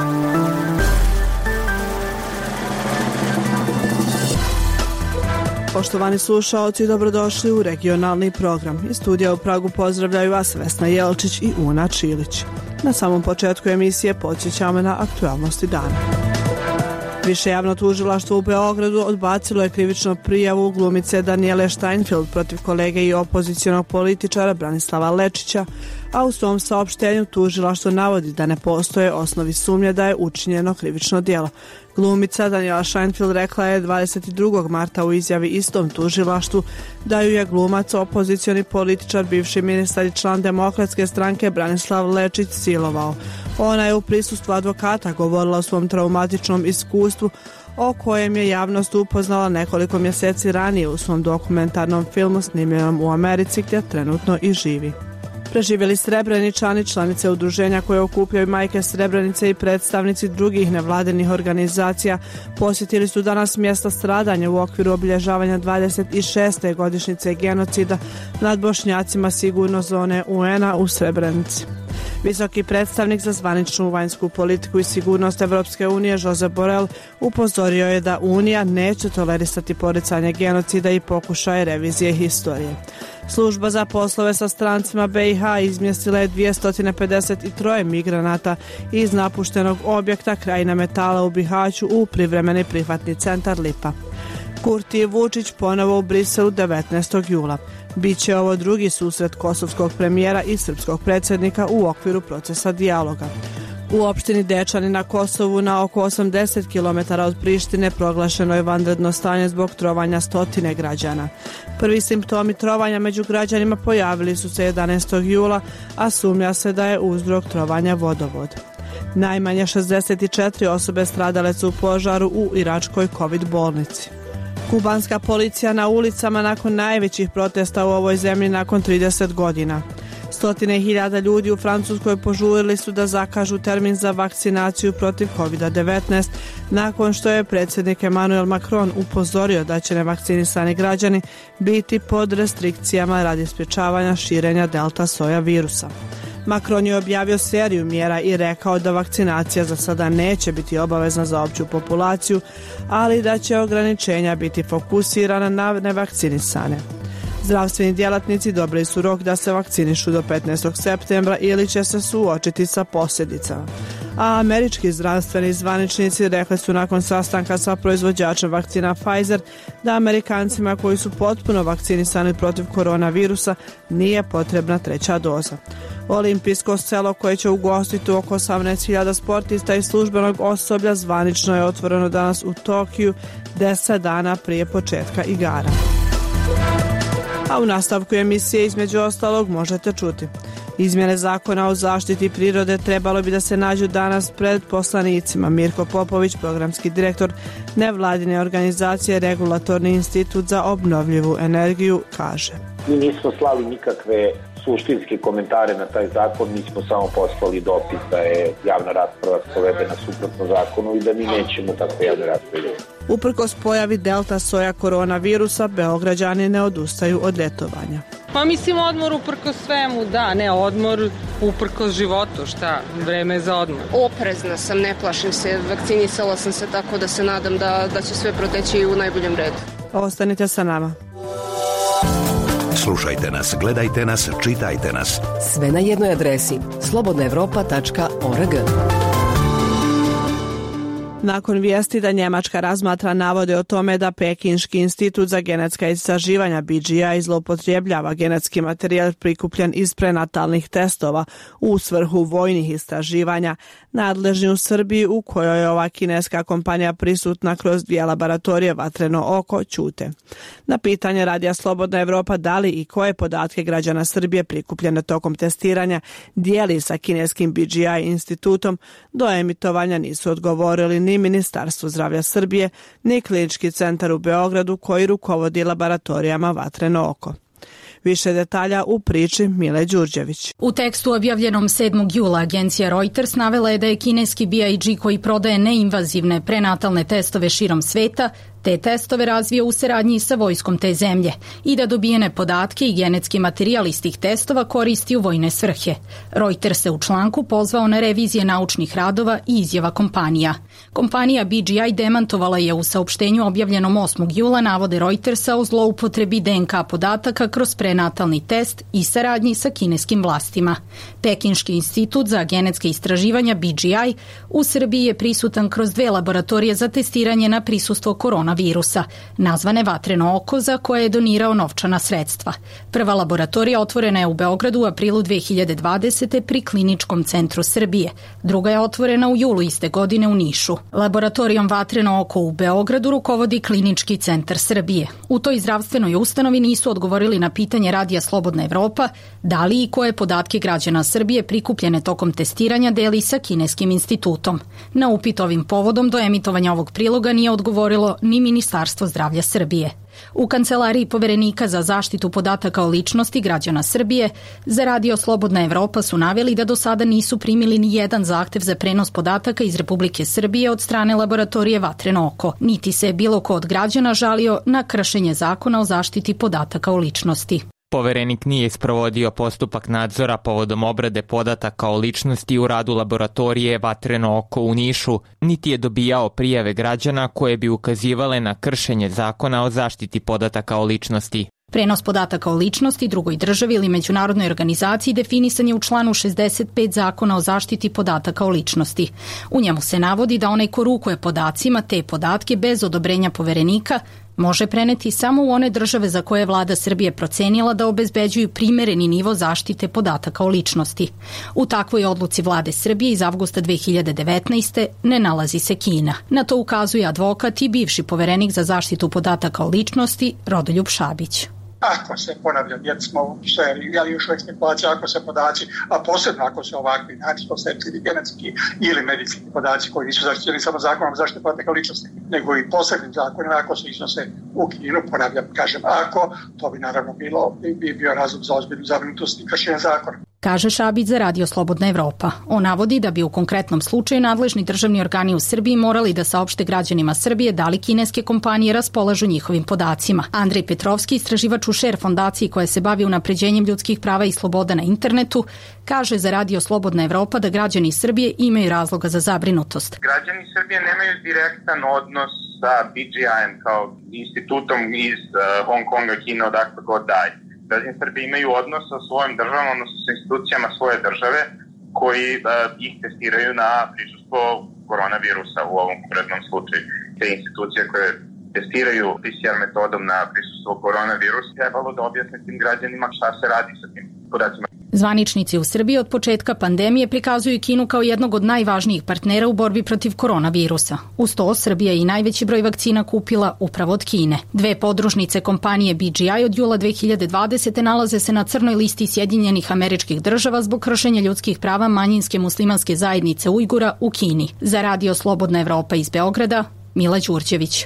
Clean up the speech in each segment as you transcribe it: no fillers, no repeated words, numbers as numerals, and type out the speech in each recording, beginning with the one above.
Poštovani slušaoci, dobrodošli u regionalni program. Iz studija u Pragu pozdravljaju vas Vesna Jelčić i Una Čilić. Na samom početku emisije podsjećamo na aktualnosti dana. Više javno tužilaštvo u Beogradu odbacilo je krivičnu prijavu glumice Danijele Steinfeld protiv kolege i opozicionog političara Branislava Lečića, a u svom saopštenju tužilaštvo navodi da ne postoje osnovi sumnje da je učinjeno krivično djelo. Glumica Danijela Steinfeld rekla je 22. marta u izjavi istom tužilaštvu da ju je glumac, opozicioni političar, bivši ministar i član Demokratske stranke Branislav Lečić silovao. Ona je u prisustvu advokata govorila o svom traumatičnom iskustvu o kojem je javnost upoznala nekoliko mjeseci ranije u svom dokumentarnom filmu snimljenom u Americi gdje trenutno i živi. Preživjeli Srebreničani, članice udruženja koje okupljaju majke Srebrenice i predstavnici drugih nevladinih organizacija, posjetili su danas mjesta stradanja u okviru obilježavanja 26. godišnjice genocida nad Bošnjacima sigurno zone UN-a u Srebrenici. Visoki predstavnik za zvaničnu vanjsku politiku i sigurnost Evropske unije Josep Borrell upozorio je da Unija neće tolerisati poricanje genocida i pokušaje revizije historije. Služba za poslove sa strancima BiH izmjestila je 253 migranata iz napuštenog objekta Krajina metala u Bihaću u privremeni prihvatni centar Lipa. Kurti i Vučić ponovo u Briselu 19. jula. Biće ovo drugi susret kosovskog premijera i srpskog predsjednika u okviru procesa dijaloga. U opštini Dečani na Kosovu na oko 80 km od Prištine proglašeno je vanredno stanje zbog trovanja stotine građana. Prvi simptomi trovanja među građanima pojavili su se 11. jula, a sumnja se da je uzrok trovanja vodovod. Najmanje 64 osobe stradale su u požaru u iračkoj COVID bolnici. Kubanska policija na ulicama nakon najvećih protesta u ovoj zemlji nakon 30 godina. Stotine hiljada ljudi u Francuskoj požurili su da zakažu termin za vakcinaciju protiv COVID-19 nakon što je predsjednik Emmanuel Macron upozorio da će nevakcinisani građani biti pod restrikcijama radi sprječavanja širenja delta soja virusa. Macron je objavio seriju mjera i rekao da vakcinacija za sada neće biti obavezna za opću populaciju, ali da će ograničenja biti fokusirana na nevakcinisane. Zdravstveni djelatnici dobili su rok da se vakcinišu do 15. septembra ili će se suočiti sa posljedicama. A američki zdravstveni zvaničnici rekli su nakon sastanka sa proizvođačem vakcina Pfizer da Amerikancima koji su potpuno vakcinisani protiv koronavirusa nije potrebna treća doza. Olimpijsko selo koje će ugostiti oko 18.000 sportista i službenog osoblja zvanično je otvoreno danas u Tokiju 10 dana prije početka igara. A u nastavku emisije između ostalog možete čuti: izmjene zakona o zaštiti prirode trebalo bi da se nađu danas pred poslanicima. Mirko Popović, programski direktor nevladine organizacije Regulatorni institut za obnovljivu energiju, kaže: Mi nismo slali nikakve suštinske komentare na taj zakon, mi smo samo poslali dopis da je javna rasprava sprovedena suprotno zakonu i da mi nećemo takve javne rasprave. Uprkos pojavi delta soja koronavirusa, Beograđani ne odustaju od ljetovanja. Pa mislim odmor uprkos svemu, da, ne odmor uprkos životu, šta, vreme je za odmor. Oprezna sam, ne plašim se, vakcinisala sam se tako da se nadam da će sve proteći u najboljem redu. Ostanite sa nama. Slušajte nas, gledajte nas, čitajte nas. Sve na jednoj adresi: slobodnaevropa.org. Nakon vijesti da Njemačka razmatra navode o tome da Pekinški institut za genetska istraživanja BGI zloupotrebljava genetski materijal prikupljen iz prenatalnih testova u svrhu vojnih istraživanja, nadležni u Srbiji, u kojoj je ova kineska kompanija prisutna kroz 2 laboratorije Vatreno oko, ćute. Na pitanje Radija Slobodna Evropa da li i koje podatke građana Srbije prikupljene tokom testiranja dijeli sa kineskim BGI institutom, do emitovanja nisu odgovorili ni Ministarstvo zdravlja Srbije, ni Klinički centar u Beogradu koji rukovodi laboratorijama Vatreno oko. Više detalja u priči Mile Đurđević. U tekstu objavljenom 7. jula agencija Reuters navela je da je kineski BIG koji prodaje neinvazivne prenatalne testove širom sveta Te testove razvija u saradnji sa vojskom te zemlje i da dobijene podatke i genetski materijal iz tih testova koristi u vojne svrhe. Reuters se u članku pozvao na revizije naučnih radova i izjava kompanija. Kompanija BGI demantovala je u saopštenju objavljenom 8. jula navode Reutersa o zloupotrebi DNK podataka kroz prenatalni test i saradnji sa kineskim vlastima. Pekinški institut za genetske istraživanja BGI u Srbiji je prisutan kroz 2 laboratorije za testiranje na prisustvo koronavirusa, nazvane Vatreno oko, za koje je donirao novčana sredstva. Prva laboratorija otvorena je u Beogradu u aprilu 2020. pri Kliničkom centru Srbije. Druga je otvorena u julu iste godine u Nišu. Laboratorijom Vatreno oko u Beogradu rukovodi Klinički centar Srbije. U toj zdravstvenoj ustanovi nisu odgovorili na pitanje Radija Slobodna Evropa da li i koje podatke građana Srbije prikupljene tokom testiranja deli sa kineskim institutom. Na upit ovim povodom do emitovanja ovog priloga nije odgovorilo ni Ministarstvo zdravlja Srbije. U Kancelariji Poverenika za zaštitu podataka o ličnosti građana Srbije za Radio Slobodna Evropa su naveli da do sada nisu primili ni jedan zahtev za prenos podataka iz Republike Srbije od strane laboratorije Vatreno oko, niti se bilo ko od građana žalio na kršenje zakona o zaštiti podataka o ličnosti. Poverenik nije sprovodio postupak nadzora povodom obrade podataka o ličnosti u radu laboratorije Vatreno oko u Nišu, niti je dobijao prijave građana koje bi ukazivale na kršenje zakona o zaštiti podataka o ličnosti. Prenos podataka o ličnosti drugoj državi ili međunarodnoj organizaciji definisan je u članu 65 Zakona o zaštiti podataka o ličnosti. U njemu se navodi da onaj ko rukuje podacima te podatke bez odobrenja Poverenika može preneti samo u one države za koje je vlada Srbije procenila da obezbeđuju primereni nivo zaštite podataka o ličnosti. U takvoj odluci vlade Srbije iz avgusta 2019. ne nalazi se Kina. Na to ukazuje advokat i bivši poverenik za zaštitu podataka o ličnosti Rodoljub Šabić. Ako se, ponavljam, jer smo u seriji, ali još uvijek spekulacija, ako se podaci, a posebno ako se ovakvi načisto-sepsidi, genetski ili medicinski podaci koji nisu zaštićeni samo zakonom zaštite podataka ličnosti, nego i posebnim zakonima, ako se iznose u Kinu, ponavljam, kažem ako, to bi naravno bio razlog za ozbiljnu zabrinutost i kršenje zakona. Kaže Šabić za Radio Slobodna Evropa. On navodi da bi u konkretnom slučaju nadležni državni organi u Srbiji morali da saopšte građanima Srbije da li kineske kompanije raspolažu njihovim podacima. Andrej Petrovski, istraživač u Share fondaciji koja se bavi unapređenjem ljudskih prava i sloboda na internetu, kaže za Radio Slobodna Evropa da građani Srbije imaju razloga za zabrinutost. Građani Srbije nemaju direktan odnos sa BGI-em kao institutom iz Hong Konga, Kine, odakle god dalje. Građani Srbije imaju odnos sa svojim državom, odnosno sa institucijama svoje države koji ih testiraju na prisustvo koronavirusa u ovom konkretnom slučaju. Te institucije koje testiraju PCR metodom na prisustvo koronavirusa trebalo da objasne tim građanima šta se radi sa tim podacima. Zvaničnici u Srbiji od početka pandemije prikazuju Kinu kao jednog od najvažnijih partnera u borbi protiv koronavirusa. Uz to, Srbija je i najveći broj vakcina kupila upravo od Kine. 2 podružnice kompanije BGI od jula 2020. nalaze se na crnoj listi Sjedinjenih Američkih Država zbog kršenja ljudskih prava manjinske muslimanske zajednice Ujgura u Kini. Za Radio Slobodna Evropa iz Beograda, Mila Đurđević.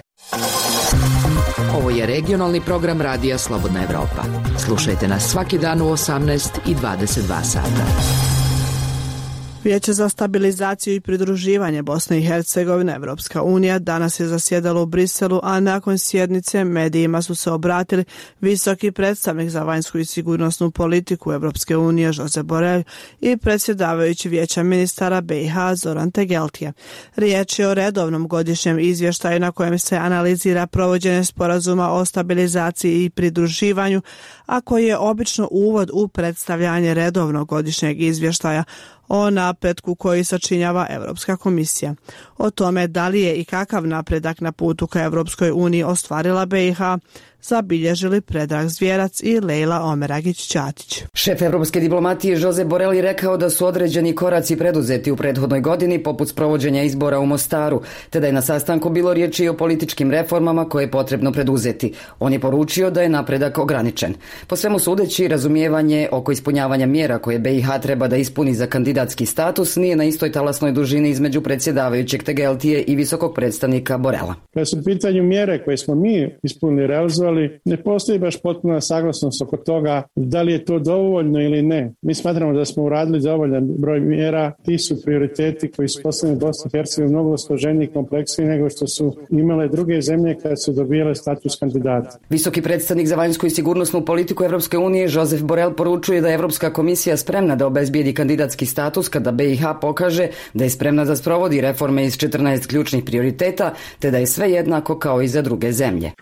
Ovo je regionalni program Radija Slobodna Evropa. Slušajte nas svaki dan u 18 i 22 sata. Vijeće za stabilizaciju i pridruživanje Bosne i Hercegovine, Evropska unija, danas je zasjedalo u Briselu, a nakon sjednice medijima su se obratili visoki predstavnik za vanjsku i sigurnosnu politiku Evropske unije Josep Borrell i predsjedavajući Vijeća ministara BiH Zoran Tegeltije. Riječ je o redovnom godišnjem izvještaju na kojem se analizira provođenje sporazuma o stabilizaciji i pridruživanju, a koji je obično uvod u predstavljanje redovnog godišnjeg izvještaja o napretku koji sačinjava Evropska komisija. O tome da li je i kakav napredak na putu ka Evropskoj uniji ostvarila BiH, zabilježili Predrag Zvjerac i Lejla Omeragić-Ćatić. Šef evropske diplomatije Josep Borrell je rekao da su određeni koraci preduzeti u prethodnoj godini poput sprovođenja izbora u Mostaru, te da je na sastanku bilo riječi o političkim reformama koje je potrebno preduzeti. On je poručio da je napredak ograničen. Po svemu sudeći, razumijevanje oko ispunjavanja mjera koje BiH treba da ispuni za kandidatski status nije na istoj talasnoj dužini između predsjedavajućeg Tegeltije i visokog predstavnika Borrella. Kad su u pitanju mjere koje smo mi ispunili, realizovali, ispitivali, ne postoji baš potpuna saglasnost oko toga da li je to dovoljno ili ne. Mi smatramo da smo uradili dovoljan broj mjera. Ti su prioriteti koji su postavljeni Bosni i Hercegovini mnogo složeniji i kompleksniji nego što su imale druge zemlje kad su dobijale status kandidata. Visoki predstavnik za vanjsku i sigurnosnu politiku Evropske unije Josep Borrell poručuje da je Evropska komisija spremna da obezbijedi kandidatski status kada BiH pokaže da je spremna da sprovodi reforme iz 14 ključnih prioriteta, te da je sve jednako kao i za druge zemlje.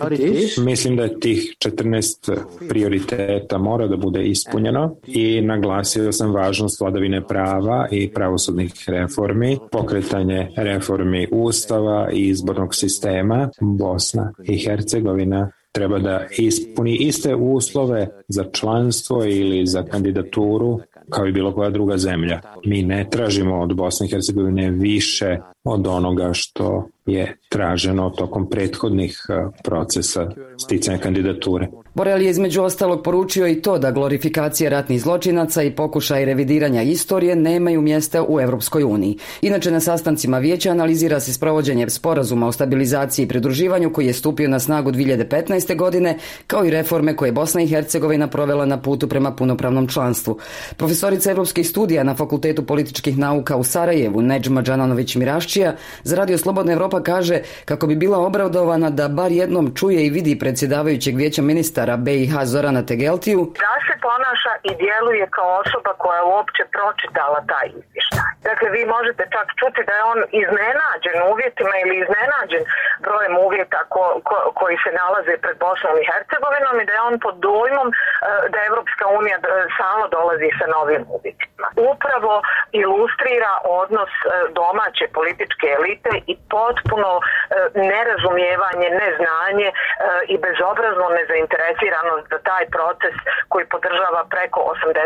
Mislim da tih 14 prioriteta mora da bude ispunjeno i naglasio sam važnost vladavine prava i pravosudnih reformi, pokretanje reformi ustava i izbornog sistema. Bosna i Hercegovina treba da ispuni iste uslove za članstvo ili za kandidaturu kao i bilo koja druga zemlja. Mi ne tražimo od Bosne i Hercegovine više od onoga što je traženo tokom prethodnih procesa sticanja kandidature. Borrell je između ostalog poručio i to da glorifikacija ratnih zločinaca i pokušaj revidiranja istorije nemaju mjesta u Evropskoj uniji. Inače, na sastancima vijeća analizira se sprovođenje sporazuma o stabilizaciji i pridruživanju koji je stupio na snagu 2015. godine, kao i reforme koje je Bosna i Hercegovina provela na putu prema punopravnom članstvu. Profesorica evropskih studija na Fakultetu političkih nauka u Sarajevu, Nedžma Džananović-Miraščija, za Radio Slobodna Evropa kaže kako bi bila obradovana da bar jednom čuje i vidi predsjedavajućeg vijeća ministara BiH Zorana Tegeltiju. Da se ponaša i djeluje kao osoba koja je uopće pročitala taj izvještaj. Dakle, vi možete čak čuti da je on iznenađen uvjetima ili iznenađen brojem uvjeta koji se nalaze pred Bosnom i Hercegovinom i da je on pod dojmom da Evropska unija samo dolazi sa novim uvjetima. Upravo ilustrira odnos domaće političke elite i potpuno nerazumijevanje, neznanje i bezobrazno nezainteresiranost za taj proces koji podržava preko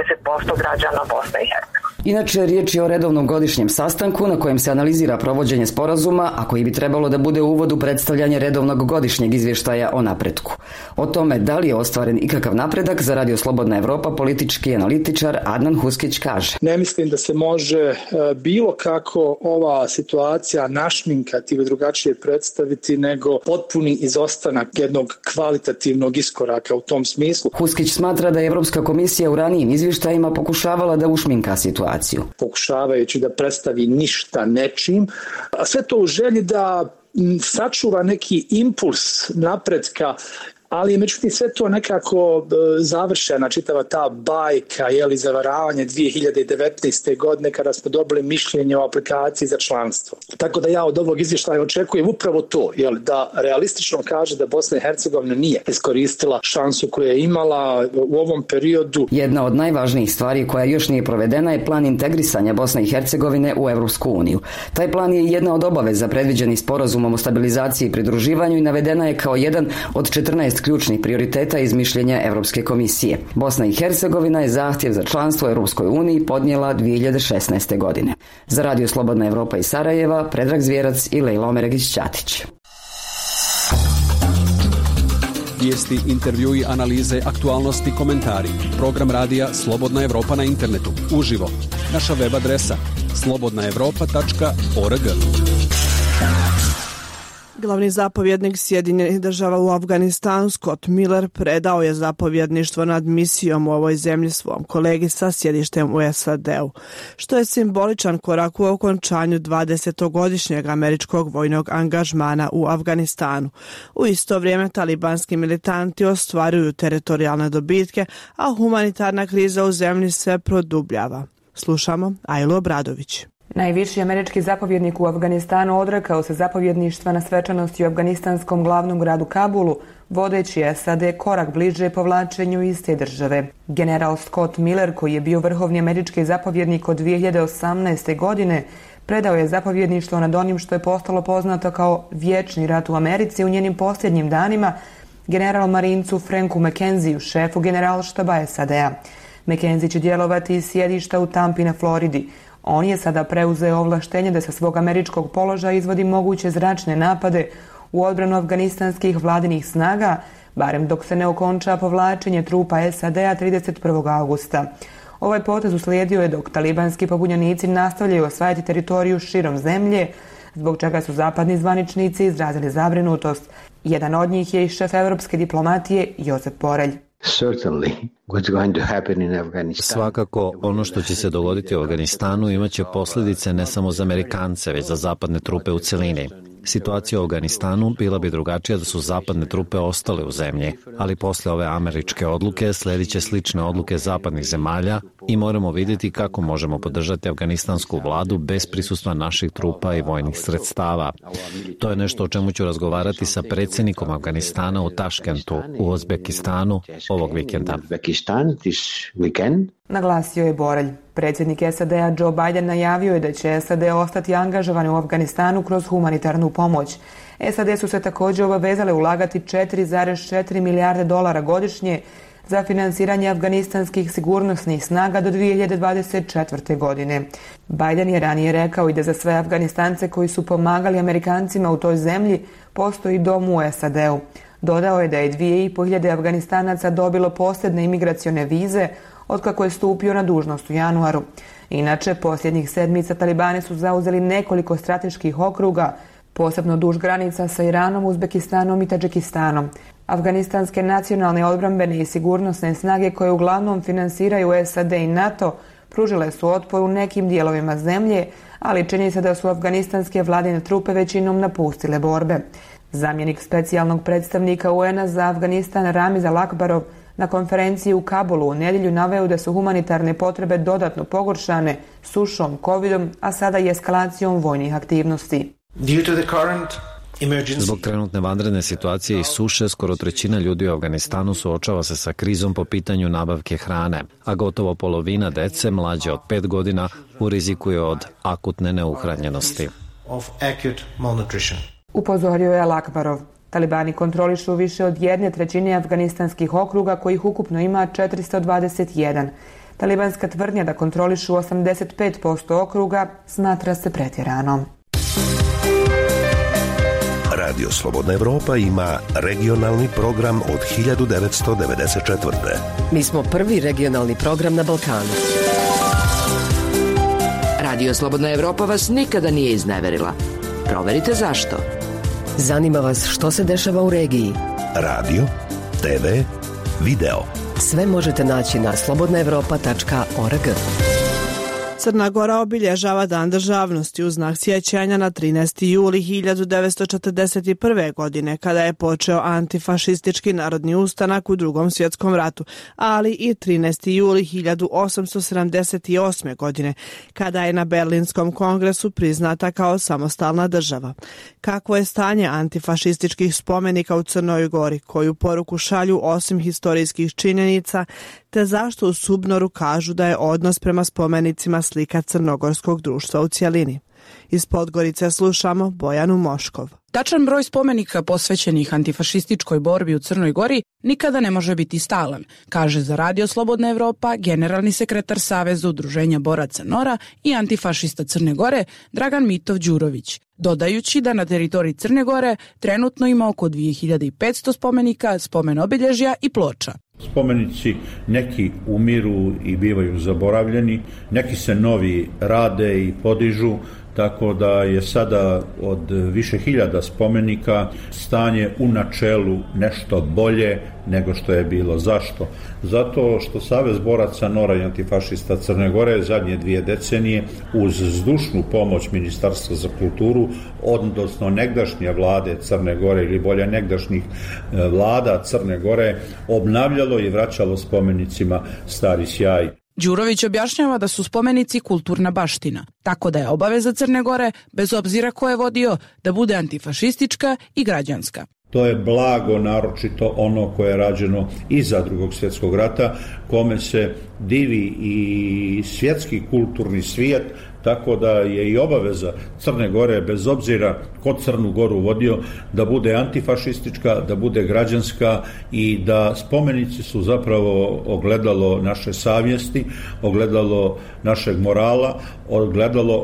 80% građana Bosne i Hercegovine. Inače, riječ je o redovnom godišnjem sastanku na kojem se analizira provođenje sporazuma, a koji bi trebalo da bude uvod u predstavljanje redovnog godišnjeg izvještaja o napretku. O tome da li je ostvaren ikakav napredak za Radio Slobodna Evropa politički analitičar Adnan Huskić kaže. Ne mislim da se može bilo kako ova situacija našminkati ili drugačije predstaviti nego potpuni izostanak jednog kvalitativnog iskoraka u tom smislu. Huskić smatra da je Evropska komisija u ranijim izvještajima pokušavala da ušminka situaciju. Pokušavajući da predstavi ništa nečim, a sve to u želji da sačuva neki impuls napretka, ali je međutim sve to nekako završena čitava ta bajka, zavaravanje 2019. godine kada smo dobili mišljenje o aplikaciji za članstvo. Tako da ja od ovog izvještaja očekujem upravo to, da realistično kaže da Bosna i Hercegovina nije iskoristila šansu koju je imala u ovom periodu. Jedna od najvažnijih stvari koja još nije provedena je plan integrisanja Bosne i Hercegovine u Evropsku uniju. Taj plan je jedna od obaveza predviđenih sporazumom o stabilizaciji i pridruživanju i navedena je kao jedan od 14 ključnih prioriteta iz mišljenja Evropske komisije. Bosna i Hercegovina je zahtjev za članstvo u Europskoj uniji podnijela 2016. godine. Za Radio Slobodna Evropa iz Sarajeva, Predrag Zvjerac i Lejla Omeregić-Ćatić. Vijesti, intervjui, analize, aktualnosti, komentari. Program radija Slobodna Evropa na internetu. Uživo. Naša web adresa slobodnaevropa.org. Glavni zapovjednik Sjedinjenih država u Afganistanu Scott Miller predao je zapovjedništvo nad misijom u ovoj zemlji svom kolegi sa sjedištem u SAD-u, što je simboličan korak u okončanju 20-godišnjeg američkog vojnog angažmana u Afganistanu. U isto vrijeme talibanski militanti ostvaruju teritorijalne dobitke, a humanitarna kriza u zemlji se produbljava. Slušamo Ajlo Obradović. Najviši američki zapovjednik u Afganistanu odrekao se zapovjedništva na svečanosti u afganistanskom glavnom gradu Kabulu, vodeći SAD korak bliže povlačenju iz te države. General Scott Miller, koji je bio vrhovni američki zapovjednik od 2018. godine, predao je zapovjedništvo nad onim što je postalo poznato kao vječni rat u Americi u njenim posljednjim danima general marincu Franku McKenziju, šefu generalštaba SAD-a. McKenzie će djelovati iz sjedišta u Tampi na Floridi. On je sada preuzeo ovlaštenje da sa svog američkog položaja izvodi moguće zračne napade u odbranu afganistanskih vladinih snaga, barem dok se ne okonča povlačenje trupa SAD-a 31. augusta. Ovaj potez uslijedio je dok talibanski pobunjenici nastavljaju osvajati teritoriju širom zemlje, zbog čega su zapadni zvaničnici izrazili zabrinutost. Jedan od njih je i šef evropske diplomatije Josep Borelj. Svakako, ono što će se dogoditi u Afganistanu imaće posljedice ne samo za Amerikance, već za zapadne trupe u celini. Situacija u Afganistanu bila bi drugačija da su zapadne trupe ostale u zemlji, ali posle ove američke odluke sledit će slične odluke zapadnih zemalja i moramo vidjeti kako možemo podržati afganistansku vladu bez prisustva naših trupa i vojnih sredstava. To je nešto o čemu ću razgovarati sa predsjednikom Afganistana u Taškentu, u Uzbekistanu, ovog vikenda. Naglasio je Borelj. Predsjednik SAD-a Joe Biden najavio je da će SAD ostati angažovani u Afganistanu kroz humanitarnu pomoć. SAD su se također obavezale ulagati 4,4 milijarde dolara godišnje za finansiranje afganistanskih sigurnosnih snaga do 2024. godine. Biden je ranije rekao i da za sve Afganistance koji su pomagali Amerikancima u toj zemlji postoji dom u SAD-u. Dodao je da je 2.500 Afganistanaca dobilo posebne imigracione vize otkako je stupio na dužnost u januaru. Inače, posljednjih sedmica talibani su zauzeli nekoliko strateških okruga, posebno duž granica sa Iranom, Uzbekistanom i Tadžikistanom. Afganistanske nacionalne odbrambene i sigurnosne snage koje uglavnom finansiraju SAD i NATO pružile su otpor u nekim dijelovima zemlje, ali čini se da su afganistanske vladine trupe većinom napustile borbe. Zamjenik specijalnog predstavnika UN-a za Afganistan Ramiz Al-Akbarov na konferenciji u Kabulu u nedjelju naveo da su humanitarne potrebe dodatno pogoršane sušom, covidom, a sada i eskalacijom vojnih aktivnosti. Zbog trenutne vanredne situacije i suše, skoro trećina ljudi u Afganistanu suočava se sa krizom po pitanju nabavke hrane, a gotovo polovina dece mlađe od 5 godina u riziku je od akutne neuhranjenosti. Upozorio je Al-Akbarov. Talibani kontrolišu više od 1/3 afganistanskih okruga, kojih ukupno ima 421. Talibanska tvrdnja da kontrolišu 85% okruga smatra se pretjeranom. Radio Slobodna Evropa ima regionalni program od 1994. Mi smo prvi regionalni program na Balkanu. Radio Slobodna Evropa vas nikada nije izneverila. Proverite zašto. Zanima vas što se dešava u regiji? Radio, TV, video. Sve možete naći na slobodnaevropa.org. Crna Gora obilježava Dan državnosti u znak sjećanja na 13. juli 1941. godine, kada je počeo antifašistički narodni ustanak u Drugom svjetskom ratu, ali i 13. juli 1878. godine, kada je na Berlinskom kongresu priznata kao samostalna država. Kakvo je stanje antifašističkih spomenika u Crnoj Gori, koju poruku šalju osim historijskih činjenica, te zašto u Subnoru kažu da je odnos prema spomenicima slika crnogorskog društva u cjelini? Iz Podgorice slušamo Bojanu Moškov. Tačan broj spomenika posvećenih antifašističkoj borbi u Crnoj Gori nikada ne može biti stalan, kaže za Radio Slobodna Evropa generalni sekretar Saveza udruženja boraca Nora i antifašista Crne Gore Dragan Mitov Đurović, dodajući da na teritoriji Crne Gore trenutno ima oko 2500 spomenika, spomen obilježja i ploča. Spomenici neki umiru i bivaju zaboravljeni, neki se novi rade i podižu, tako da je sada od više hiljada spomenika stanje u načelu nešto bolje nego što je bilo. Zašto? Zato što Savez boraca Nora i antifašista Crne Gore zadnje 2 decenije uz zdušnu pomoć Ministarstva za kulturu, odnosno negdašnje vlade Crne Gore ili bolje negdašnjih vlada Crne Gore, obnavljalo i vraćalo spomenicima stari sjaj. Đurović objašnjava da su spomenici kulturna baština, tako da je obaveza Crne Gore, bez obzira ko je vodio, da bude antifašistička i građanska. To je blago, naročito ono koje je rađeno iza Drugog svjetskog rata, kome se divi i svjetski kulturni svijet, tako da je i obaveza Crne Gore, bez obzira ko Crnu Goru vodio, da bude antifašistička, da bude građanska i da spomenici su zapravo ogledalo naše savjesti, ogledalo našeg morala, ogledalo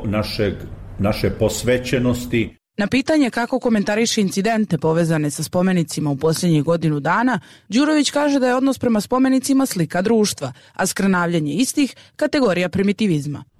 naše posvećenosti. Na pitanje kako komentariše incidente povezane sa spomenicima u posljednjih godinu dana, Đurović kaže da je odnos prema spomenicima slika društva, a skrnavljanje istih kategorija primitivizma.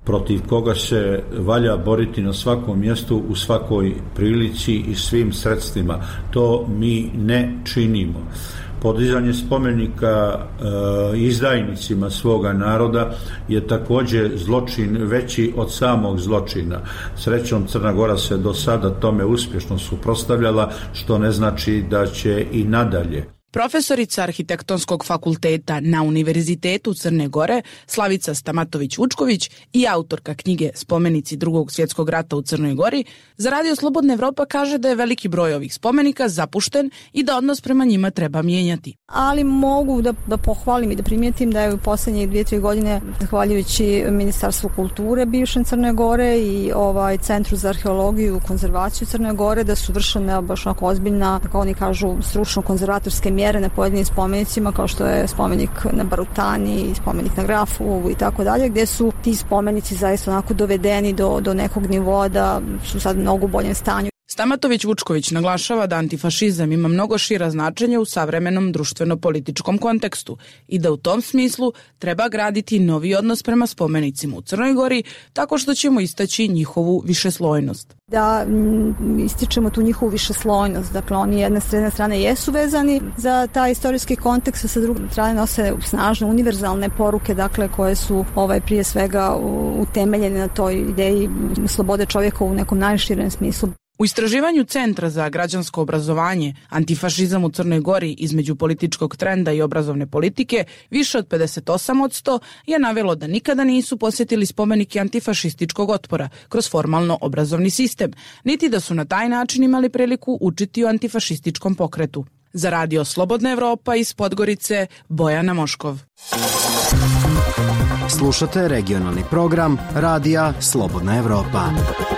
protiv koga se valja boriti na svakom mjestu, u svakoj prilici i svim sredstvima. To mi ne činimo. Podizanje spomenika izdajnicima svoga naroda je također zločin veći od samog zločina. Srećom, Crna Gora se do sada tome uspješno suprotstavljala, što ne znači da će i nadalje. Profesorica Arhitektonskog fakulteta na Univerzitetu Crne Gore Slavica Stamatović-Vučković i autorka knjige Spomenici Drugog svjetskog rata u Crnoj Gori za Radio Slobodna Evropa kaže da je veliki broj ovih spomenika zapušten i da odnos prema njima treba mijenjati. Ali mogu da pohvalim i da primijetim da je u posljednjih 2-3 godine, zahvaljujući Ministarstvu kulture bivšem Crne Gore i Centru za arheologiju i konzervaciju Crne Gore, da su vršene baš onako ozbiljna, kako oni kažu, stručno-konzervatorske mjere na pojedinim spomenicima, kao što je spomenik na Barutani, spomenik na Grafovu i tako dalje, gdje su ti spomenici zaista onako dovedeni do nekog nivoa da su sad mnogo u boljem stanju. Stamatović-Vučković naglašava da antifašizam ima mnogo šira značenje u savremenom društveno-političkom kontekstu i da u tom smislu treba graditi novi odnos prema spomenicima u Crnoj Gori tako što ćemo istaći njihovu višeslojnost. Da ističemo tu njihovu višeslojnost, dakle oni jedne strane jesu vezani za taj istorijski kontekst, a sa druge strane nose snažne univerzalne poruke, dakle koje su prije svega utemeljene na toj ideji slobode čovjeka u nekom najširem smislu. U istraživanju Centra za građansko obrazovanje Antifašizam u Crnoj Gori između političkog trenda i obrazovne politike više od 58% je navelo da nikada nisu posjetili spomenike antifašističkog otpora kroz formalno obrazovni sistem, niti da su na taj način imali priliku učiti o antifašističkom pokretu. Za Radio Slobodna Evropa iz Podgorice, Bojana Moškov. Slušate regionalni program Radija Slobodna Evropa.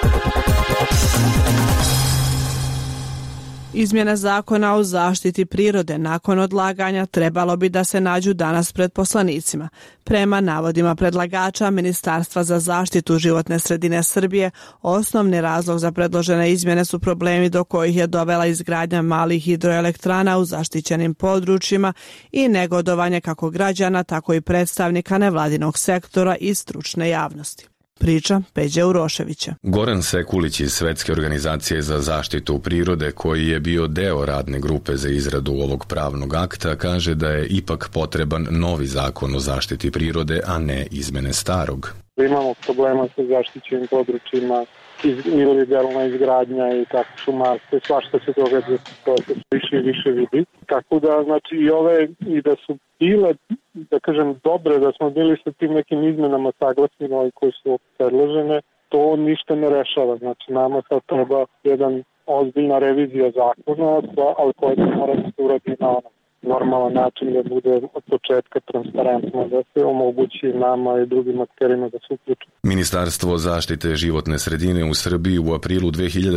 Izmjene zakona o zaštiti prirode nakon odlaganja trebalo bi da se nađu danas pred poslanicima. Prema navodima predlagača Ministarstva za zaštitu životne sredine Srbije, osnovni razlog za predložene izmjene su problemi do kojih je dovela izgradnja malih hidroelektrana u zaštićenim područjima i negodovanje kako građana, tako i predstavnika nevladinog sektora i stručne javnosti. Priča Peđe Uroševića. Goran Sekulić iz Svetske organizacije za zaštitu prirode, koji je bio deo radne grupe za izradu ovog pravnog akta, kaže da je ipak potreban novi zakon o zaštiti prirode, a ne izmene starog. Imamo problema sa zaštićenim područjima, ilegalna izgradnja i tako šumarstvo, svašta se događa, to se više i više vidi. Tako da, znači, i da su bile, da kažem, dobre, da smo bili sa tim nekim izmenama saglasni, koji su predložene, to ništa ne rešava. Znači, nama sad treba jedan ozbiljna revizija zakona, ali koja se mora da se uradi na normalan način, da bude od početka transparentno, da se omogući nama i drugim akterima da se uključu. Ministarstvo zaštite životne sredine u Srbiji u aprilu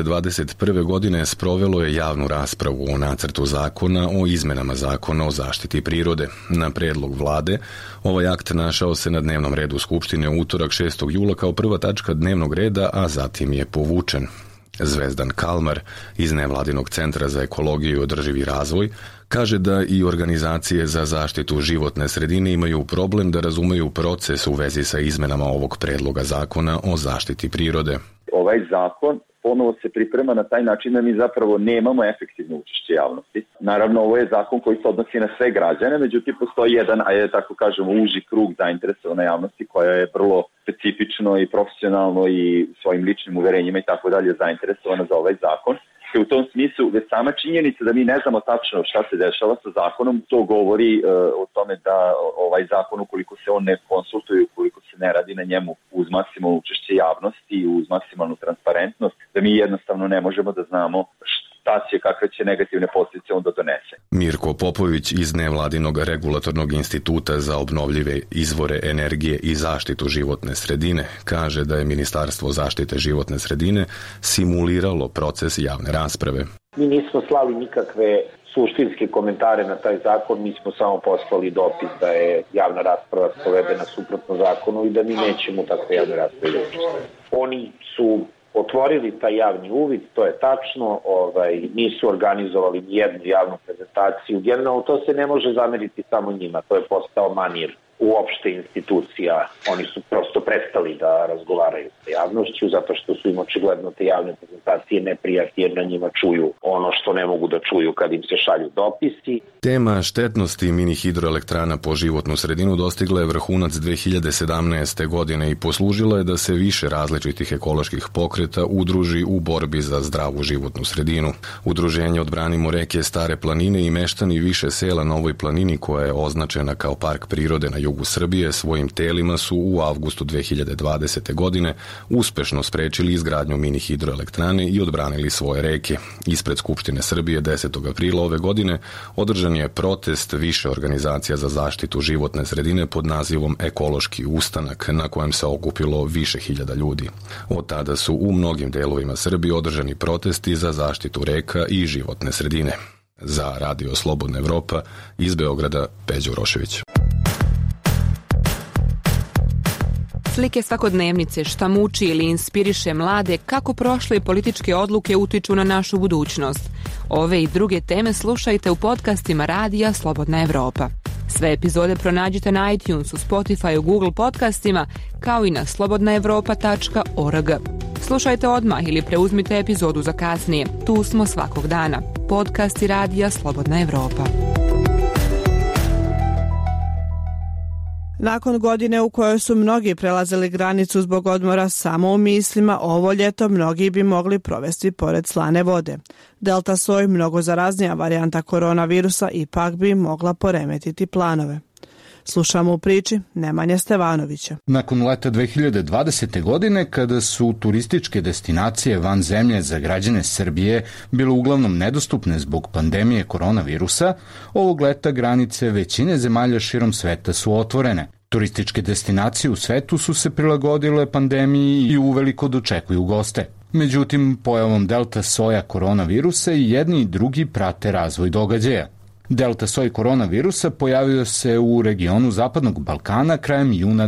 2021. godine sprovelo je javnu raspravu o nacrtu zakona o izmenama zakona o zaštiti prirode. Na predlog vlade, ovaj akt našao se na dnevnom redu Skupštine u utorak 6. jula kao prva tačka dnevnog reda, a zatim je povučen. Zvezdan Kalmar iz Nevladinog centra za ekologiju i održivi razvoj kaže da i organizacije za zaštitu životne sredine imaju problem da razumeju proces u vezi sa izmenama ovog predloga zakona o zaštiti prirode. Ovaj zakon ponovo se priprema na taj način da mi zapravo nemamo efektivno učešće javnosti. Naravno, ovo je zakon koji se odnosi na sve građane, međutim postoji jedan, tako kažemo, uži krug zainteresovane javnosti koja je vrlo specifično i profesionalno i svojim ličnim uverenjima i tako dalje zainteresovana za ovaj zakon. I u tom smislu, već sama činjenica da mi ne znamo tačno šta se dešava sa zakonom, to govori o tome da ovaj zakon, ukoliko se on ne konsultuje, ukoliko se ne radi na njemu uz maksimalno učešće javnosti i uz maksimalnu transparentnost, da mi jednostavno ne možemo da znamo kakve će negativne posljedice onda donese. Mirko Popović iz Nevladinog regulatornog instituta za obnovljive izvore energije i zaštitu životne sredine kaže da je Ministarstvo zaštite životne sredine simuliralo proces javne rasprave. Mi nismo slali nikakve suštinske komentare na taj zakon, mi smo samo poslali dopis da je javna rasprava sprovedena suprotno zakonu i da mi nećemo takve javne rasprave učestvovati. Oni su otvorili taj javni uvid, to je tačno, nisu organizovali nijednu javnu prezentaciju. Generalno to se ne može zameriti samo njima, to je postao manir uopšte institucija. Oni su prosto prestali da razgovaraju sa javnošću zato što su im očigledno te javne prezentacije neprijatne jer na njima čuju ono što ne mogu da čuju kad im se šalju dopisi. Tema štetnosti mini hidroelektrana po životnu sredinu dostigla je vrhunac 2017. godine i poslužila je da se više različitih ekoloških pokreta udruži u borbi za zdravu životnu sredinu. Udruženje Odbranimo reke Stare planine i meštani više sela na ovoj planini koja je označena kao park prirode na jugu Srbije svojim telima su u avgustu 2020. godine uspešno sprečili izgradnju mini hidroelektrane i odbranili svoje reke. Ispred Skupštine Srbije 10. aprila ove godine održan je protest više organizacija za zaštitu životne sredine pod nazivom Ekološki ustanak na kojem se okupilo više hiljada ljudi. Od tada su u mnogim delovima Srbije održani protesti za zaštitu reka i životne sredine. Za Radio Slobodna Evropa iz Beograda Peđa Urošević. Slike svakodnevnice, šta muči ili inspiriše mlade, kako prošle političke odluke utiču na našu budućnost. Ove i druge teme slušajte u podcastima Radija Slobodna Evropa. Sve epizode pronađite na iTunesu, Spotifyu, Google podcastima, kao i na slobodnaevropa.org. Slušajte odmah ili preuzmite epizodu za kasnije. Tu smo svakog dana. Podcasti Radija Slobodna Evropa. Nakon godine u kojoj su mnogi prelazili granicu zbog odmora samo u mislima, ovo ljeto mnogi bi mogli provesti pored slane vode. Delta soj, mnogo zaraznija varijanta koronavirusa, ipak bi mogla poremetiti planove. Slušamo u priči Nemanje Stevanovića. Nakon leta 2020. godine, kada su turističke destinacije van zemlje za građane Srbije bile uglavnom nedostupne zbog pandemije koronavirusa, ovog leta granice većine zemalja širom sveta su otvorene. Turističke destinacije u svetu su se prilagodile pandemiji i uveliko dočekuju goste. Međutim, pojavom delta soja koronavirusa i jedni i drugi prate razvoj događaja. Delta soj koronavirusa pojavio se u regionu Zapadnog Balkana krajem juna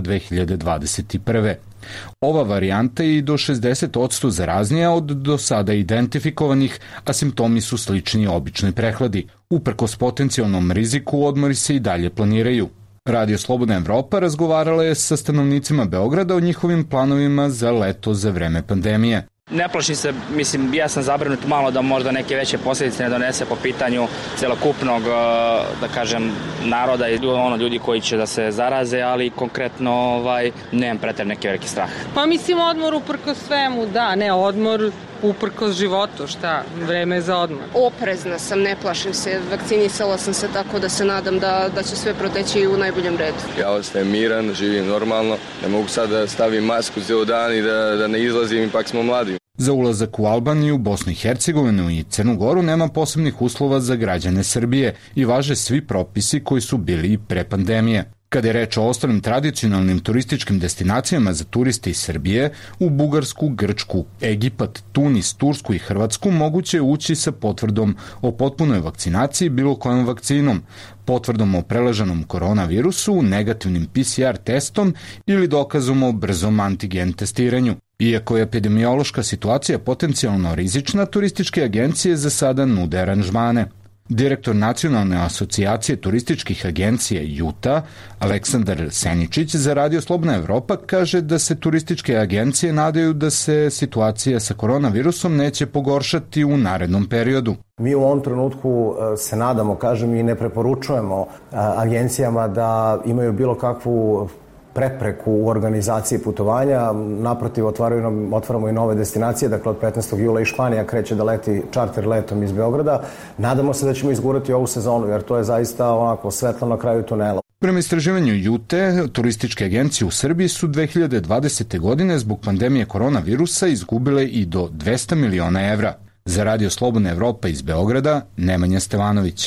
2021. Ova varijanta je i do 60% zaraznija od do sada identifikovanih, a simptomi su slični običnoj prehladi. Uprkos potencijalnom riziku, odmori se i dalje planiraju. Radio Slobodna Evropa razgovarala je sa stanovnicima Beograda o njihovim planovima za leto za vreme pandemije. Ne plašim se, mislim, ja sam zabrinut malo da možda neke veće posljedice ne donese po pitanju celokupnog, da kažem, naroda i ljudi koji će da se zaraze, ali konkretno nemam preter neki veliki strah. Pa mislim odmor uprkos svemu, da, ne odmor uprkos životu, šta, vreme je za odmor. Oprezna sam, ne plašim se, vakcinisala sam se tako da se nadam da će sve proteći u najboljem redu. Ja ostajem miran, živim normalno, ne mogu sad da stavim masku cijel dan i da ne izlazim, ipak smo mladi. Za ulazak u Albaniju, Bosnu i Hercegovinu i Crnu Goru nema posebnih uslova za građane Srbije i važe svi propisi koji su bili pre pandemije. Kada je reč o ostalim tradicionalnim turističkim destinacijama za turiste iz Srbije, u Bugarsku, Grčku, Egipat, Tunis, Tursku i Hrvatsku moguće je ući sa potvrdom o potpunoj vakcinaciji bilo kojom vakcinom, potvrdom o preležanom koronavirusu, negativnim PCR testom ili dokazom o brzom antigen testiranju. Iako je epidemiološka situacija potencijalno rizična, turističke agencije za sada nude aranžmane. Direktor Nacionalne asocijacije turističkih agencija JUTA, Aleksandar Seničić, za Radio Slobodna Evropa kaže da se turističke agencije nadaju da se situacija sa koronavirusom neće pogoršati u narednom periodu. Mi u ovom trenutku se nadamo, kažem, i ne preporučujemo agencijama da imaju bilo kakvu prepreku u organizaciji putovanja. Naprotiv, otvaramo i nove destinacije, dakle od 15. jula i Španija kreće da leti čarter letom iz Beograda. Nadamo se da ćemo izgurati ovu sezonu, jer to je zaista onako svetlo na kraju tunela. Prema istraživanju JUTE, turističke agencije u Srbiji su 2020. godine zbog pandemije koronavirusa izgubile i do 200 miliona evra. Za Radio Slobodna Evropa iz Beograda, Nemanja Stevanović.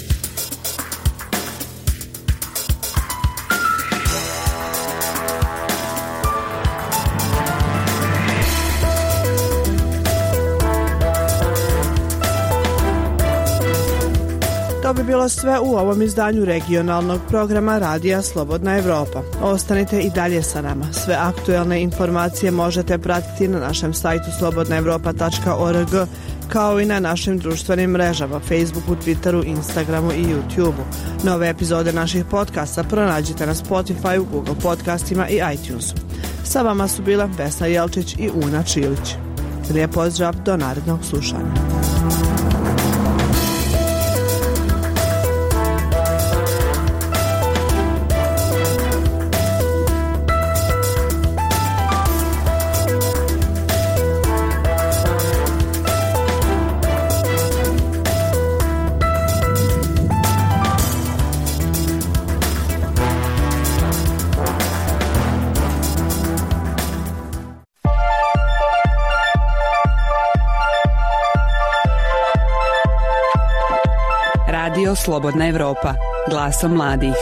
To bi bilo sve u ovom izdanju regionalnog programa Radija Slobodna Evropa. Ostanite i dalje sa nama. Sve aktuelne informacije možete pratiti na našem sajtu slobodnaevropa.org kao i na našim društvenim mrežama Facebooku, Twitteru, Instagramu i YouTubeu. Nove epizode naših podcasta pronađite na Spotify, Google podcastima i iTunesu. Sa vama su bila Vesna Jelčić i Una Čilić. Lijep pozdrav, do narednog slušanja. Radio Slobodna Evropa, glasom mladih.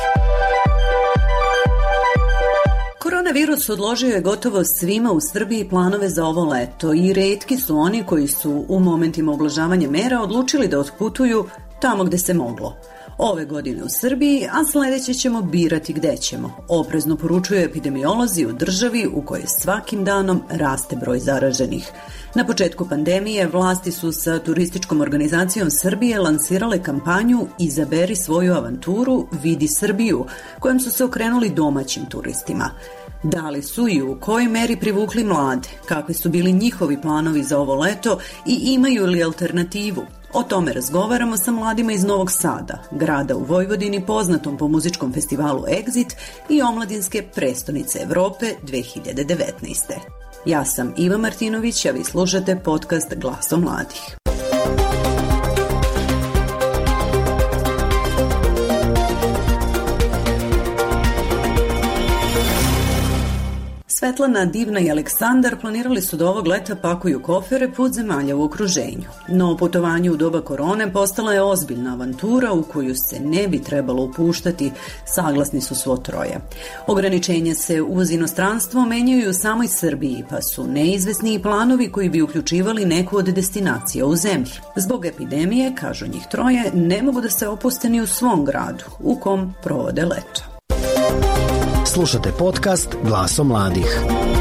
Koronavirus odložio je gotovo svima u Srbiji planove za ovo leto i retki su oni koji su u momentima ublažavanja mera odlučili da otputuju tamo gde se moglo. Ove godine u Srbiji, a sledeće ćemo birati gde ćemo, oprezno poručuju epidemiolozi u državi u kojoj svakim danom raste broj zaraženih. Na početku pandemije vlasti su sa turističkom organizacijom Srbije lansirale kampanju Izaberi svoju avanturu, vidi Srbiju, kojom su se okrenuli domaćim turistima. Da li su i u kojoj meri privukli mlade, kakvi su bili njihovi planovi za ovo leto i imaju li alternativu? O tome razgovaramo sa mladima iz Novog Sada, grada u Vojvodini poznatom po muzičkom festivalu Exit i omladinske prestonice Evrope 2019. Ja sam Iva Martinović, a vi slušate podcast Glasom mladih. Svetlana, Divna i Aleksandar planirali su da ovog leta pakuju kofere put zemalja u okruženju. No putovanje u doba korone postala je ozbiljna avantura u koju se ne bi trebalo upuštati, saglasni su svo troje. Ograničenja se uz inostranstvo menjaju u samoj Srbiji, pa su neizvesni i planovi koji bi uključivali neku od destinacija u zemlji. Zbog epidemije, kažu njih troje, ne mogu da se opuste ni u svom gradu, u kom provode leto. Slušate podcast Glasom mladih.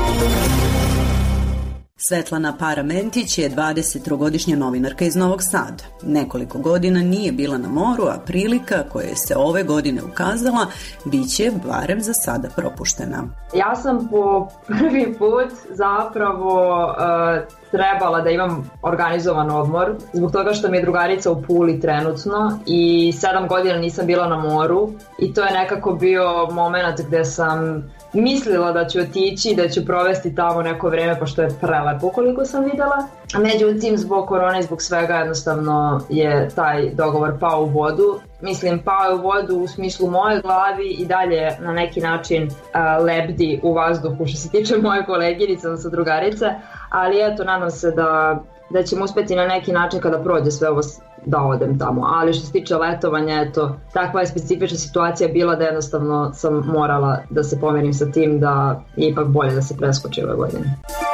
Svetlana Paramentić je 23-godišnja novinarka iz Novog Sada. Nekoliko godina nije bila na moru, a prilika koja je se ove godine ukazala bit će barem za sada propuštena. Ja sam po prvi put zapravo trebala da imam organizovan odmor zbog toga što mi je drugarica u Puli trenutno i 7 godina nisam bila na moru i to je nekako bio moment gde sam mislila da ću otići, da ću provesti tamo neko vreme pošto je prelepo koliko sam videla. Međutim, zbog korone i zbog svega jednostavno je taj dogovor pao u vodu. Mislim, pao je u vodu u smislu moje glavi i dalje na neki način lebdi u vazduhu što se tiče moje koleginice, odnosno drugarice, ali eto, nadam se da ćemo uspeti na neki način kada prođe sve ovo da odem tamo. Ali što se tiče letovanja, eto, takva je specifična situacija bila da jednostavno sam morala da se pomerim sa tim da je ipak bolje da se preskoči ove godine.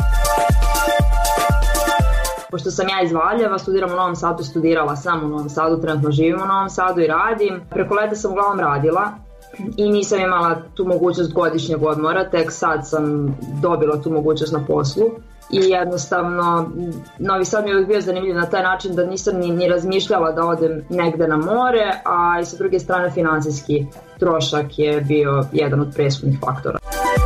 Pošto sam ja iz Valjeva, studiram u Novom Sadu, studirala sam u Novom Sadu, trenutno živim u Novom Sadu i radim. Preko leta sam uglavnom radila i nisam imala tu mogućnost godišnjeg odmora, tek sad sam dobila tu mogućnost na poslu. I jednostavno, Novi Sad mi je uvijek bio zanimljiv na taj način da nisam ni razmišljala da odem negde na more, a i sa druge strane finansijski trošak je bio jedan od presudnih faktora.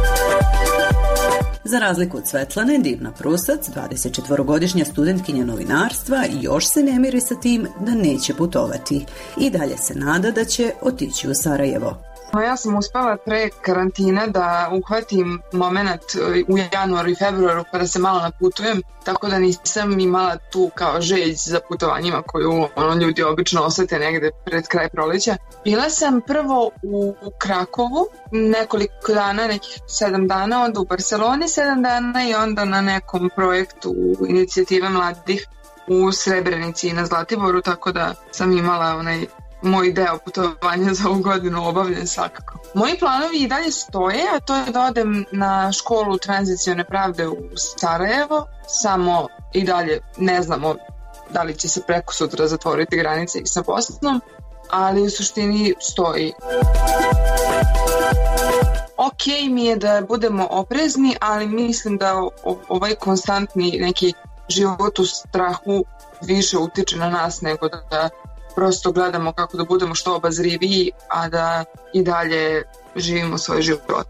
Za razliku od Svetlane, Divna Prusac, 24-godišnja studentkinja novinarstva, još se ne miri sa tim da neće putovati. I dalje se nada da će otići u Sarajevo. Ja sam uspela pre karantina da uhvatim moment u januaru i februaru pa da se malo naputujem, tako da nisam imala tu kao želj za putovanjima koju ljudi obično osete negde pred kraj proleća. Bila sam prvo u Krakovu nekoliko dana, nekih 7 dana, onda u Barceloni 7 dana i onda na nekom projektu inicijative mladih u Srebrenici i na Zlatiboru, tako da sam imala moj deo putovanja za ovu godinu obavljen svakako. Moji planovi i dalje stoje, a to je da odem na školu tranzicione pravde u Sarajevo, samo i dalje ne znamo da li će se preko sutra zatvoriti granice i sa Bosnom, ali u suštini stoji. Ok mi je da budemo oprezni, ali mislim da ovaj konstantni neki život u strahu više utiče na nas nego da prosto gledamo kako da budemo što obazriviji, a da i dalje živimo svoj život.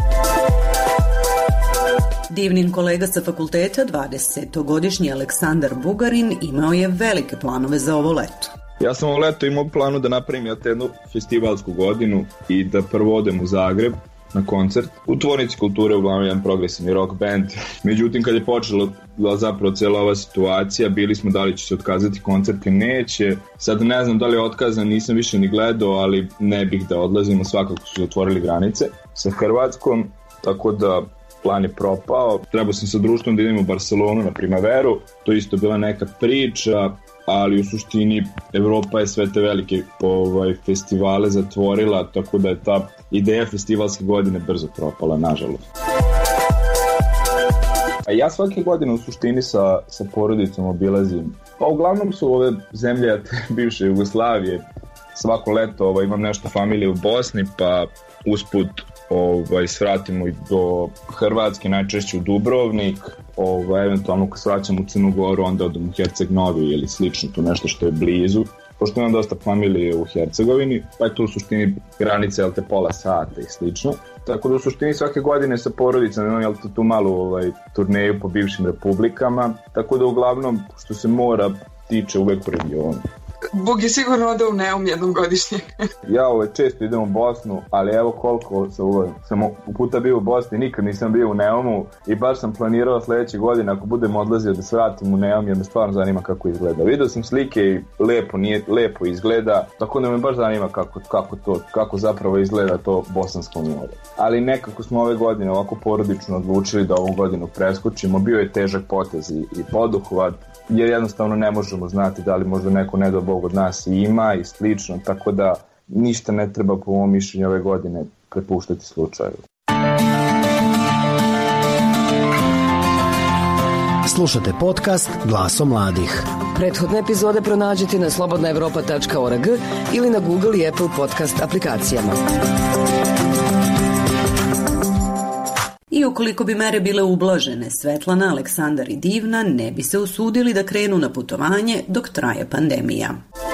Divnin kolega sa fakulteta, 20-godišnji Aleksandar Bugarin, imao je velike planove za ovo leto. Ja sam ovo leto imao planu da napravim jednu festivalsku godinu i da prvo odem u Zagreb na koncert. U Tvornici kulture uglavnom jedan progresivni rock band. Međutim, kad je počela zapravo cijela ova situacija, bili smo da li će se otkazati koncert ili neće. Sad ne znam da li je otkazan, nisam više ni gledao, ali ne bih da odlazimo, svakako su otvorili granice sa Hrvatskom, tako da plan je propao. Trebao sam sa društvom da idem u Barcelonu na Primaveru, to isto bila neka priča, ali u suštini Evropa je sve te velike festivale zatvorila, tako da je ta ideja festivalske godine brzo propala, nažalost. A ja svake godine u suštini sa porodicom obilazim. Pa uglavnom su ove zemlje bivše Jugoslavije. Svako leto imam nešto familije u Bosni, pa usput svratimo i do Hrvatske, najčešće u Dubrovnik, eventualno kad svraćam u Crnu Goru, onda odem u Herceg-Novi ili slično, tu nešto što je blizu, pošto imam dosta familije u Hercegovini, pa je to u suštini granice, pola sata i slično. Tako da u suštini svake godine sa porodicom imam tu malu turneju po bivšim republikama, tako da uglavnom što se mora tiče uvek u regionu. Bog je sigurno ode u Neum jednom godišnje. Ja često idem u Bosnu, ali evo koliko sam puta bio u Bosni, nikad nisam bio u Neumu i baš sam planirao sledeće godine ako budem odlazio da se vratim u Neum jer me stvarno zanima kako izgleda. Vidio sam slike i lepo izgleda, tako da me baš zanima kako zapravo izgleda to Bosansko more. Ali nekako smo ove godine ovako porodično odlučili da ovu godinu preskočimo, bio je težak potez i poduhvat, jer jednostavno ne možemo znati da li možda neko ne do Bog od nas ima i slično, tako da ništa ne treba po mom mišljenju ove godine prepuštati slučaju. Slušate podcast Glaso mladih. Prethodne epizode pronađite na slobodnaevropa.org ili na Google i Apple podcast aplikacijama. I ukoliko bi mere bile ublažene, Svetlana, Aleksandar i Divna ne bi se usudili da krenu na putovanje dok traje pandemija.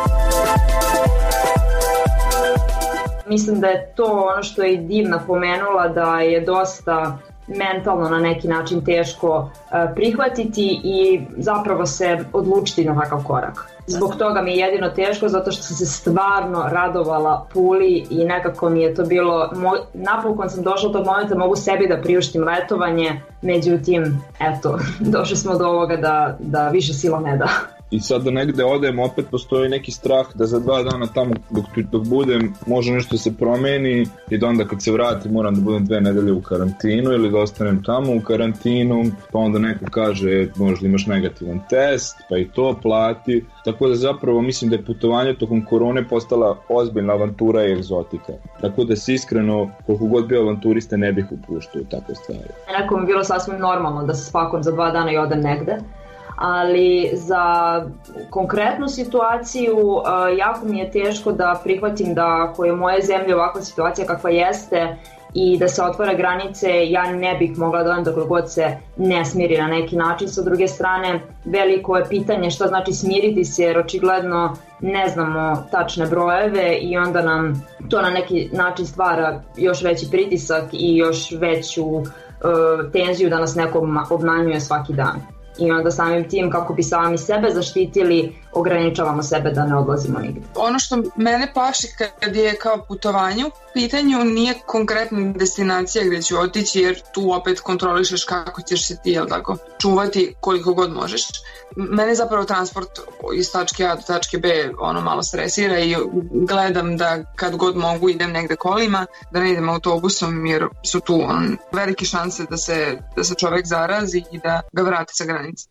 Mislim da je to ono što je Divna pomenula, da je dosta mentalno na neki način teško prihvatiti i zapravo se odlučiti na takav korak. Zbog toga mi je jedino teško, zato što sam se stvarno radovala Puli i nekako mi je to bilo, napokon sam došla do momenta mogu sebi da priuštim letovanje, međutim, eto, došli smo do ovoga da više sila ne da. I sad da negde odem, opet postoji neki strah da za 2 dana tamo dok budem može nešto se promeni i da onda kad se vratim moram da budem 2 nedelje u karantinu ili da ostanem tamo u karantinu, pa onda neko kaže možda imaš negativan test, pa i to plati. Tako da zapravo mislim da je putovanje tokom korone postala ozbiljna avantura i egzotika. Tako da se iskreno, koliko god bio avanturista, ne bih upuštao u takve stvari. Nekom je bilo sasvim normalno da se spakujem za 2 dana i odem negde. Ali za konkretnu situaciju jako mi je teško da prihvatim da ako je moje zemlje ovakva situacija kakva jeste i da se otvore granice, ja ne bih mogla da odem dok god se ne smiri na neki način. Sa druge strane, veliko je pitanje šta znači smiriti se, jer očigledno ne znamo tačne brojeve i onda nam to na neki način stvara još veći pritisak i još veću tenziju da nas neko obmanjuje svaki dan. I onda samim tim kako bi sami sebe zaštitili, ograničavamo sebe da ne odlazimo nigde. Ono što mene plaši kad je kao putovanje u pitanju nije konkretna destinacija gde ću otići, jer tu opet kontrolišeš kako ćeš se ti, čuvati koliko god možeš. Mene zapravo transport iz tačke A do tačke B malo stresira i gledam da kad god mogu idem negde kolima, da ne idem autobusom, jer su tu velike šanse da se čovek zarazi i da ga vrati sa granice.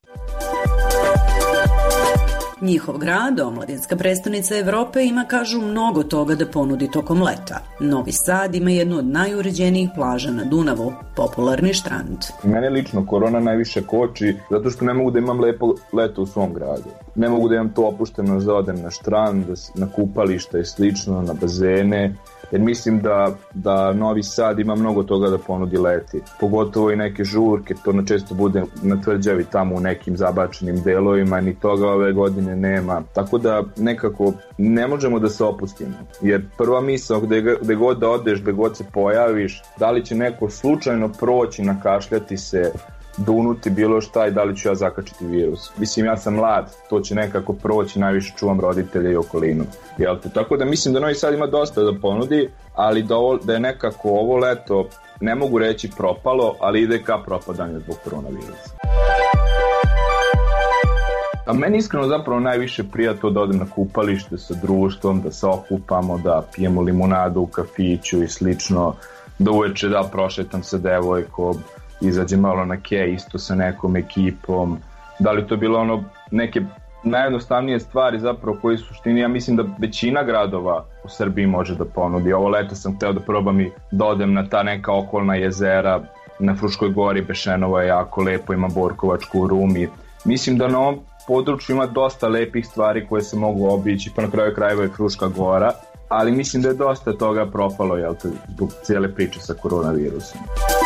Njihov grad, omladinska prestonica Evrope, ima, kažu, mnogo toga da ponudi tokom leta. Novi Sad ima jednu od najuređenijih plaža na Dunavu, popularni štrand. Mene lično korona najviše koči, zato što ne mogu da imam lepo leto u svom gradu. Ne mogu da imam to opušteno za odem na štrand, na kupališta i slično, na bazene. jer mislim da Novi Sad ima mnogo toga da ponudi leti. Pogotovo i neke žurke, to često bude na tvrđavi tamo u nekim zabačenim delovima, ni toga ove godine nema. Tako da nekako ne možemo da se opustimo, jer prva misao gde god da odeš, gde god se pojaviš, da li će neko slučajno proći, nakašljati se, dunuti bilo šta i da li ću ja zakačiti virus. Mislim, ja sam mlad, to će nekako proći, najviše čuvam roditelje i okolinu. Tako da mislim da Novi Sad ima dosta da ponudi, ali da je nekako ovo leto, ne mogu reći propalo, ali ide ka propadanju zbog koronavirusa. A meni iskreno zapravo najviše prija to da odem na kupalište sa društvom, da se okupamo, da pijemo limunadu u kafiću i slično, da uveče prošetam sa devojkom, izađem malo na kej isto sa nekom ekipom, da li to bilo neke najjednostavnije stvari zapravo koje u suštini ja mislim da većina gradova u Srbiji može da ponudi. Ovo leto sam hteo da probam i da odem na ta neka okolna jezera, na Fruškoj gori, Bešenovo je jako lepo, ima Borkovačku u Rumi. Mislim da na ovom području ima dosta lepih stvari koje se mogu obići, pa na kraju krajeva je Fruška gora, ali mislim da je dosta toga propalo zbog cijele priče sa koronavirusom.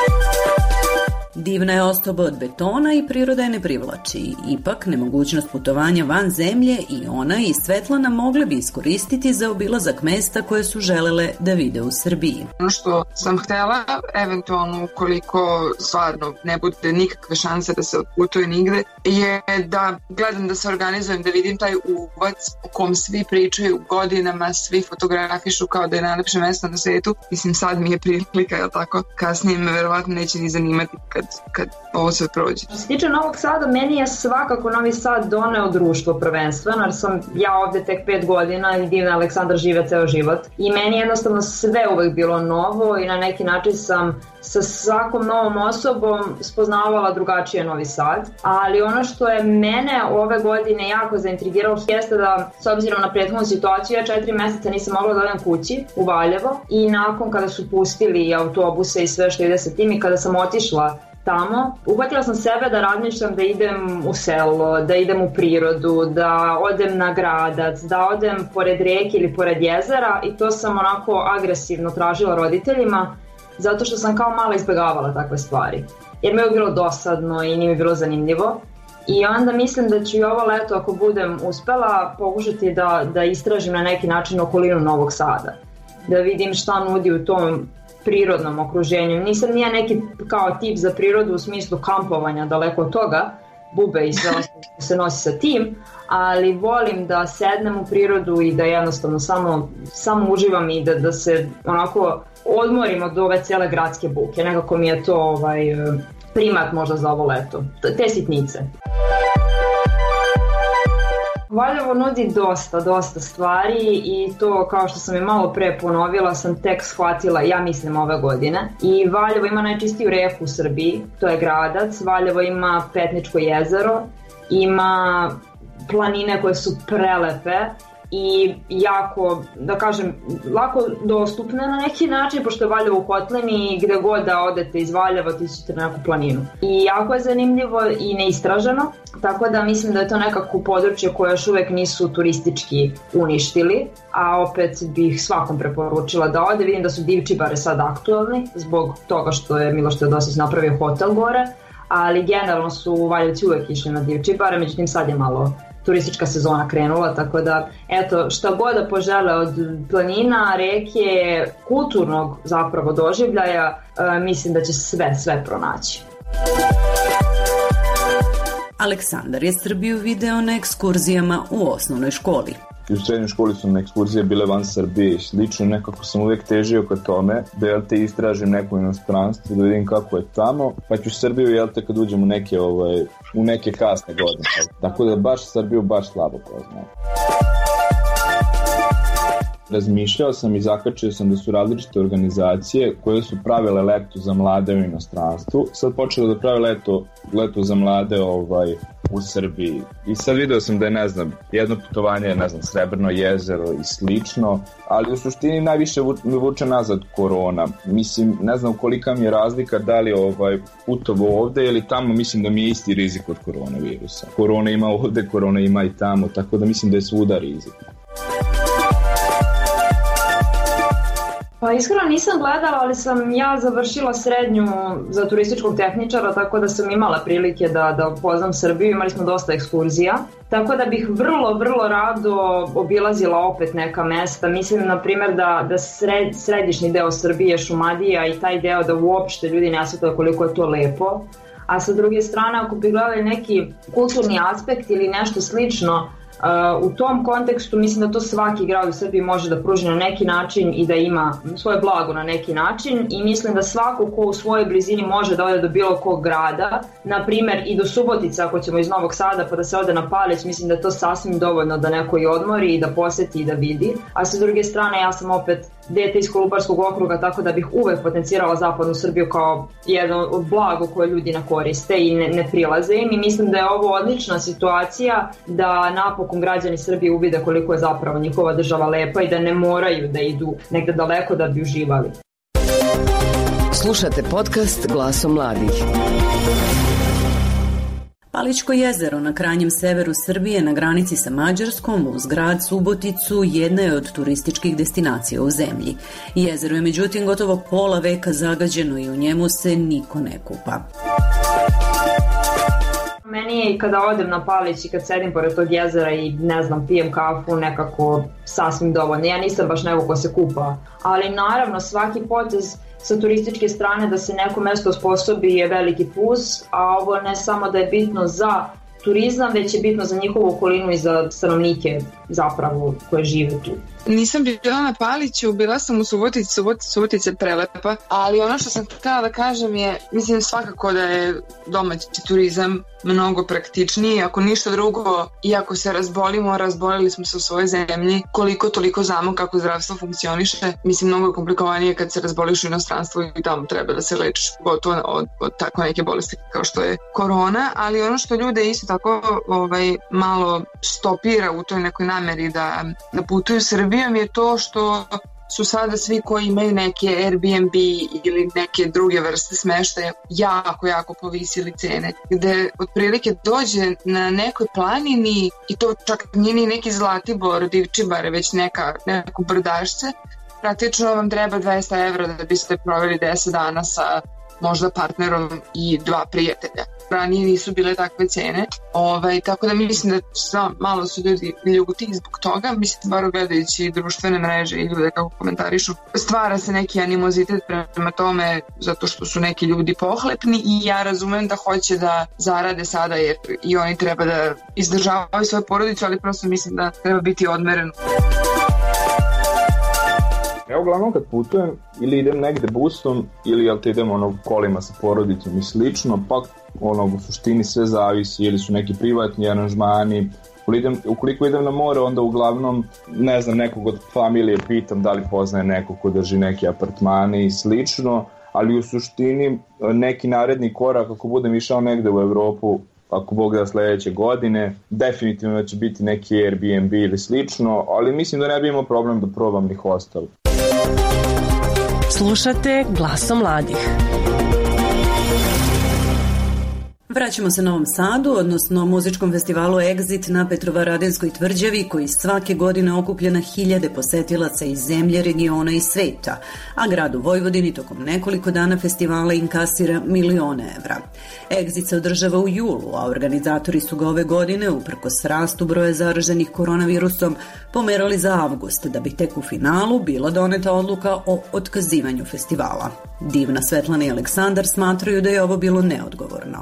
Divna je ostoba od betona i priroda je ne privlači. Ipak, nemogućnost putovanja van zemlje i ona i Svetlana mogle bi iskoristiti za obilazak mesta koje su želele da vide u Srbiji. Ono što sam htela, eventualno ukoliko stvarno ne bude nikakve šanse da se odputuje nigde, je da gledam da se organizujem, da vidim taj uvac o kom svi pričaju godinama, svi fotografišu kao da je najlepše mesto na svetu. Mislim, sad mi je prilika, jel tako? Kasnije me verovatno neće ni zanimati kad ovo sve prođe. Što se tiče Novog Sada, meni je svakako Novi Sad doneo društvo prvenstveno, jer sam ja ovde tek 5 godina i divna Aleksandar žive ceo život. I meni jednostavno sve uvek bilo novo i na neki način sam sa svakom novom osobom spoznavala drugačije Novi Sad. Ali ono što je mene ove godine jako zaintrigiralo jeste da, s obzirom na prethodnu situaciju, ja 4 meseca nisam mogla da odem kući u Valjevo i nakon kada su pustili autobuse i sve što ide sa tim i kada sam otišla tamo, uhvatila sam sebe da razmišljam da idem u selo, da idem u prirodu, da odem na gradac, da odem pored reke ili pored jezera i to sam onako agresivno tražila roditeljima zato što sam kao mala izbegavala takve stvari. Jer mi je bilo dosadno i nije mi bilo zanimljivo. I onda mislim da ću i ovo leto, ako budem uspela, pokušati da istražim na neki način okolinu Novog Sada. Da vidim šta nudi u tom prirodnom okruženju. Nisam nije neki kao tip za prirodu u smislu kampovanja, daleko od toga, bube i sve ostalo što se nosi sa tim, ali volim da sednem u prirodu i da jednostavno samo uživam i da se onako odmorim od ove cijele gradske buke. Nekako mi je to primat možda za ovo leto. Te sitnice. Valjevo nudi dosta stvari i to, kao što sam i malo pre ponovila, sam tek shvatila, ja mislim, ove godine. I Valjevo ima najčistiju reku u Srbiji, to je Gradac. Valjevo ima Petničko jezero, ima planine koje su prelepe i jako, da kažem, lako dostupne na neki način, pošto je Valjevo u kotlini i gde god da odete iz Valjeva ti ćete na neku planinu. I jako je zanimljivo i neistraženo, tako da mislim da je to nekako područje koje još uvek nisu turistički uništili, a opet bih svakom preporučila da ode. Vidim da su Divčibare sad aktualni zbog toga što je Miloš Teodosić napravio hotel gore, ali generalno su Valjevci uvek išli na Divčibare, međutim sad je malo turistička sezona krenula, tako da eto, šta god da požele od planina, reke, kulturnog zapravo doživljaja, mislim da će sve pronaći. Aleksandar je Srbiju video na ekskurzijama u osnovnoj školi. U srednjoj školi su na ekskurzije bile van Srbije i slično, nekako sam uvijek težio ka tome da istražim neko inostranstvo, da vidim kako je tamo, pa ću Srbiju kad uđem u neke kasne godine. Tako da baš Srbiju baš slabo poznajem. Razmišljao sam i zakačio sam da su različite organizacije koje su pravile leto za mlade u inostranstvu. Sad počelo da prave leto za mlade u Srbiji. I sad video sam da je, jedno putovanje je, Srebrno jezero i slično, ali u suštini najviše mi vuče nazad korona. Mislim, ne znam kolika mi je razlika da li putovo ovde ili tamo, mislim da mi je isti rizik od koronavirusa. Korona ima ovde, korona ima i tamo, tako da mislim da je svuda rizik. Pa iskreno nisam gledala, ali sam ja završila srednju za turističkog tehničara, tako da sam imala prilike da upoznam Srbiju, imali smo dosta ekskurzija. Tako da bih vrlo rado obilazila opet neka mesta. Mislim, na primjer, da središnji deo Srbije, Šumadija i taj deo da uopšte ljudi ne shvataju koliko je to lepo. A sa druge strane, ako bi gledali neki kulturni aspekt ili nešto slično, u tom kontekstu mislim da to svaki grad u Srbiji može da pruži na neki način i da ima svoje blago na neki način i mislim da svako ko u svojoj blizini može da ode do bilo kog grada, na primjer i do Subotice ako ćemo iz Novog Sada pa da se ode na Palić, mislim da je to sasvim dovoljno da neko i odmori i da poseti i da vidi, a sa druge strane ja sam opet dete iz Kolubarskog okruga, tako da bih uvek potencirala zapadnu Srbiju kao jedno od blago koje ljudi ne koriste i ne prilaze im i mislim da je ovo odlična situacija da napokon građani Srbije uvide koliko je zapravo njihova država lepa i da ne moraju da idu negde daleko da bi uživali. Slušate podcast Glasom mladih. Palićko jezero na krajnjem severu Srbije na granici sa Mađarskom uz grad Suboticu jedna je od turističkih destinacija u zemlji. Jezero je međutim gotovo pola veka zagađeno i u njemu se niko ne kupa. Meni je kada odem na Palić i kad sedim pored tog jezera i ne znam, pijem kafu, nekako sasvim dovoljno. Ja nisam baš neko ko se kupa, ali naravno svaki potez sa turističke strane da se neko mesto osposobi je veliki plus, a ovo ne samo da je bitno za turizam, već je bitno za njihovu okolinu i za stanovnike zapravo koje žive tu. Nisam bila na Paliću, bila sam u Subotici, Subotica je prelepa, ali ono što sam htjela da kažem je, mislim svakako da je domaći turizam mnogo praktičniji, ako ništa drugo, iako se razbolili smo se u svojoj zemlji, koliko toliko znamo kako zdravstvo funkcioniše, mislim mnogo je komplikovanije kad se razboliš u inostranstvu i tamo treba da se lečiš, gotovo od tako neke bolesti kao što je korona, ali ono što ljude isto tako malo stopira u toj nekoj nameri da putuju Srbijom je to što su sada svi koji imaju neke Airbnb ili neke druge vrste smeštaja jako povisili cene, gde otprilike dođe na nekoj planini i to čak nije ni neki Zlatibor, Divčibare, već neko brdašce, praktično vam treba 200 evra da biste proveli 10 dana sa možda partnerom i 2 prijatelja. Ranije nisu bile takve cene, tako da mislim da malo su ljudi ljuti zbog toga, mislim bar gledajući društvene mreže i ljude kako komentarišu. Stvara se neki animozitet prema tome zato što su neki ljudi pohlepni i ja razumem da hoće da zarade sada jer i oni treba da izdržavaju svoju porodicu, ali prosto mislim da treba biti odmereno. Ja uglavnom kad putujem ili idem negde busom ili idem kolima sa porodicom i slično, pa u suštini sve zavisi ili su neki privatni aranžmani. Ukoliko idem na more, onda uglavnom ne znam, nekog od familije pitam da li poznaje neko ko drži neke apartmane i slično, ali u suštini neki naredni korak ako budem išao negde u Evropu, ako Bog da sledeće godine, definitivno će biti neki Airbnb ili slično, ali mislim da ne bi imao problem da probam ni hostel. Slušate Glasom mladih. Vraćamo se Novom Sadu, odnosno muzičkom festivalu Exit na Petrovaradinskoj tvrđavi koji svake godine okuplja na hiljade posetilaca iz zemlje, regiona i sveta, a grad u Vojvodini tokom nekoliko dana festivala inkasira milione evra. Exit se održava u julu, a organizatori su ga ove godine, uprkos rastu broja zaraženih koronavirusom, pomerali za avgust, da bi tek u finalu bila doneta odluka o otkazivanju festivala. Divna Svetlana i Aleksandar smatraju da je ovo bilo neodgovorno.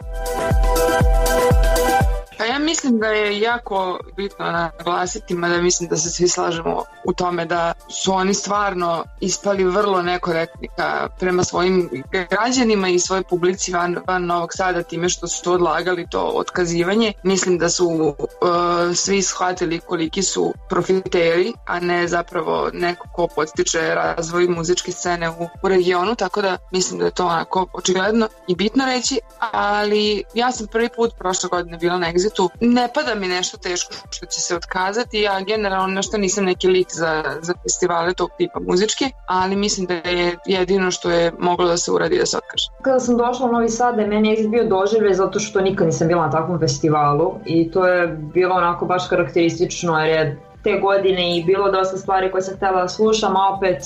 Pa ja mislim da je jako bitno naglasiti, mada mislim da se svi slažemo u tome da su oni stvarno ispali vrlo nekorektni prema svojim građanima i svojoj publici van Novog Sada time što su odlagali to otkazivanje. Mislim da su svi shvatili koliki su profiteri, a ne zapravo neko ko podstiče razvoj muzičke scene u regionu, tako da mislim da je to onako očigledno i bitno reći, ali ja sam prvi put prošle godine bila na Exitu. Ne pada mi nešto teško što će se otkazati, ja generalno nešto nisam neki lik za festivale tog tipa muzičke, ali mislim da je jedino što je moglo da se uradi da se otkaže. Kada sam došla u Novi Sad, da je meni Exit bio doživljaj zato što nikad nisam bila na takvom festivalu i to je bilo onako baš karakteristično jer je te godine i bilo dosta stvari koje sam htjela da slušam, a opet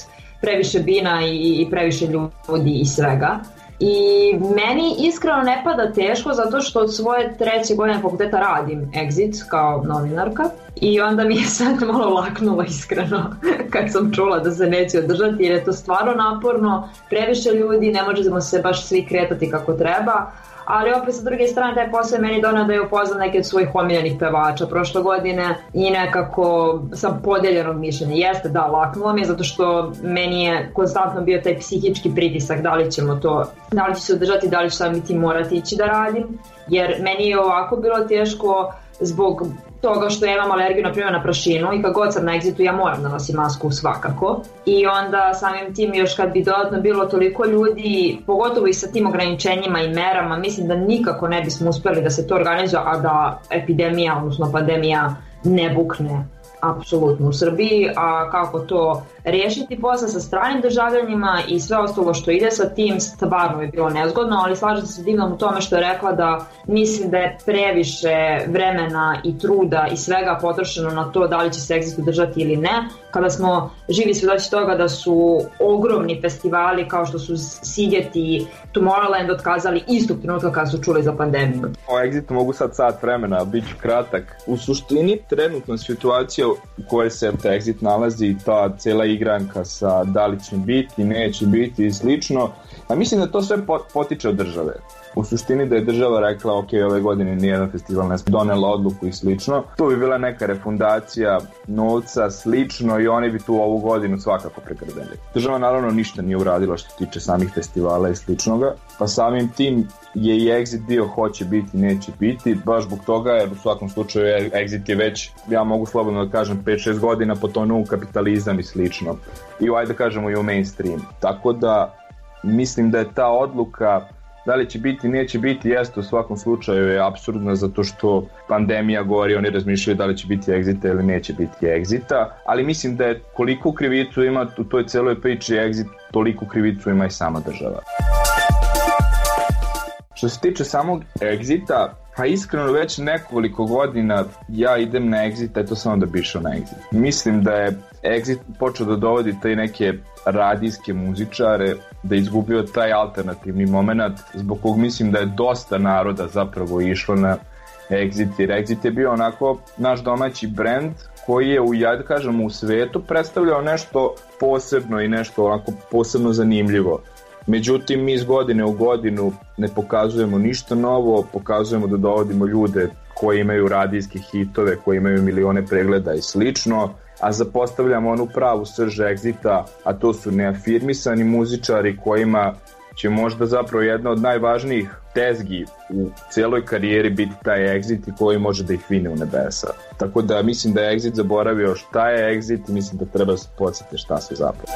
previše bina i previše ljudi i svega. I meni iskreno ne pada teško zato što od svoje 3. godine fakulteta radim Exit kao novinarka i onda mi je sad malo laknulo iskreno kad sam čula da se neće održati jer je to stvarno naporno, previše ljudi, ne možemo se baš svi kretati kako treba. Ali opet sa druge strane taj posao je meni donao da je upoznam neke od svojih omiljenih pevača prošle godine i nekako sam podeljenog mišljenja. Jeste, da, laknulo mi je zato što meni je konstantno bio taj psihički pritisak da li ćemo to, da li će se održati, da li će sam biti morati ići da radim, jer meni je ovako bilo teško zbog toga što ja imam alergiju na primjer na prašinu i kad god sam na Exitu ja moram da nosim masku svakako i onda samim tim još kad bi dodatno bilo toliko ljudi, pogotovo i sa tim ograničenjima i merama, mislim da nikako ne bismo uspeli da se to organizuje, a da epidemija, odnosno pandemija ne bukne apsolutno u Srbiji, a kako to riješiti posle sa stranim državljanima i sve ostalo što ide sa tim, stvarno je bilo nezgodno, ali slažem se Divnom u tome što je rekla da mislim da je previše vremena i truda i svega potrošeno na to da li će se Exit držati ili ne, kada smo živi svedoci toga da su ogromni festivali kao što su Siget i Tomorrowland otkazali istog trenutka kada su čuli za pandemiju. O Exitu mogu sad sat vremena, bit ću kratak. U suštini trenutna situacija u kojoj se Exit nalazi, ta cijela igranka sa da li će biti, neće biti i slično, a mislim da to sve potiče od države. U suštini da je država rekla ok, ove godine nijedan festival ne donela odluku i slično, tu bi bila neka refundacija novca, slično i oni bi tu ovu godinu svakako pregrdeli. Država naravno ništa nije uradila što tiče samih festivala i sličnoga, pa samim tim je i Exit bio hoće biti, neće biti, baš zbog toga jer u svakom slučaju Exit je već, ja mogu slobodno da kažem, 5-6 godina potonuo u kapitalizam i slično. I ajde da kažemo i u mainstream. Tako da mislim da je ta odluka da li će biti, neće biti, jeste u svakom slučaju je apsurdna zato što pandemija govori, oni razmišljaju da li će biti Exita ili neće biti Exita, ali mislim da je koliko krivicu ima u toj celoj priči Exit, toliko krivicu ima i sama država. Što se tiče samog Exita, pa iskreno već nekoliko godina ja idem na Exit, eto samo da bi išao na Exit. Mislim da je Exit počeo da dovodi taj neke radijske muzičare, da je izgubio taj alternativni moment, zbog kog mislim da je dosta naroda zapravo išlo na Exit, jer Exit je bio onako naš domaći brend koji je u svetu predstavljao nešto posebno i nešto onako posebno zanimljivo. Međutim, mi iz godine u godinu ne pokazujemo ništa novo, pokazujemo da dovodimo ljude koji imaju radijske hitove, koji imaju milione pregleda i slično, a zapostavljamo onu pravu srž Exita, a to su neafirmisani muzičari kojima će možda zapravo jedna od najvažnijih tezgi u cijeloj karijeri biti taj Exit i koji može da ih vine u nebesa. Tako da mislim da je Exit zaboravio šta je Exit i mislim da treba da se podsjeti šta su zapravo.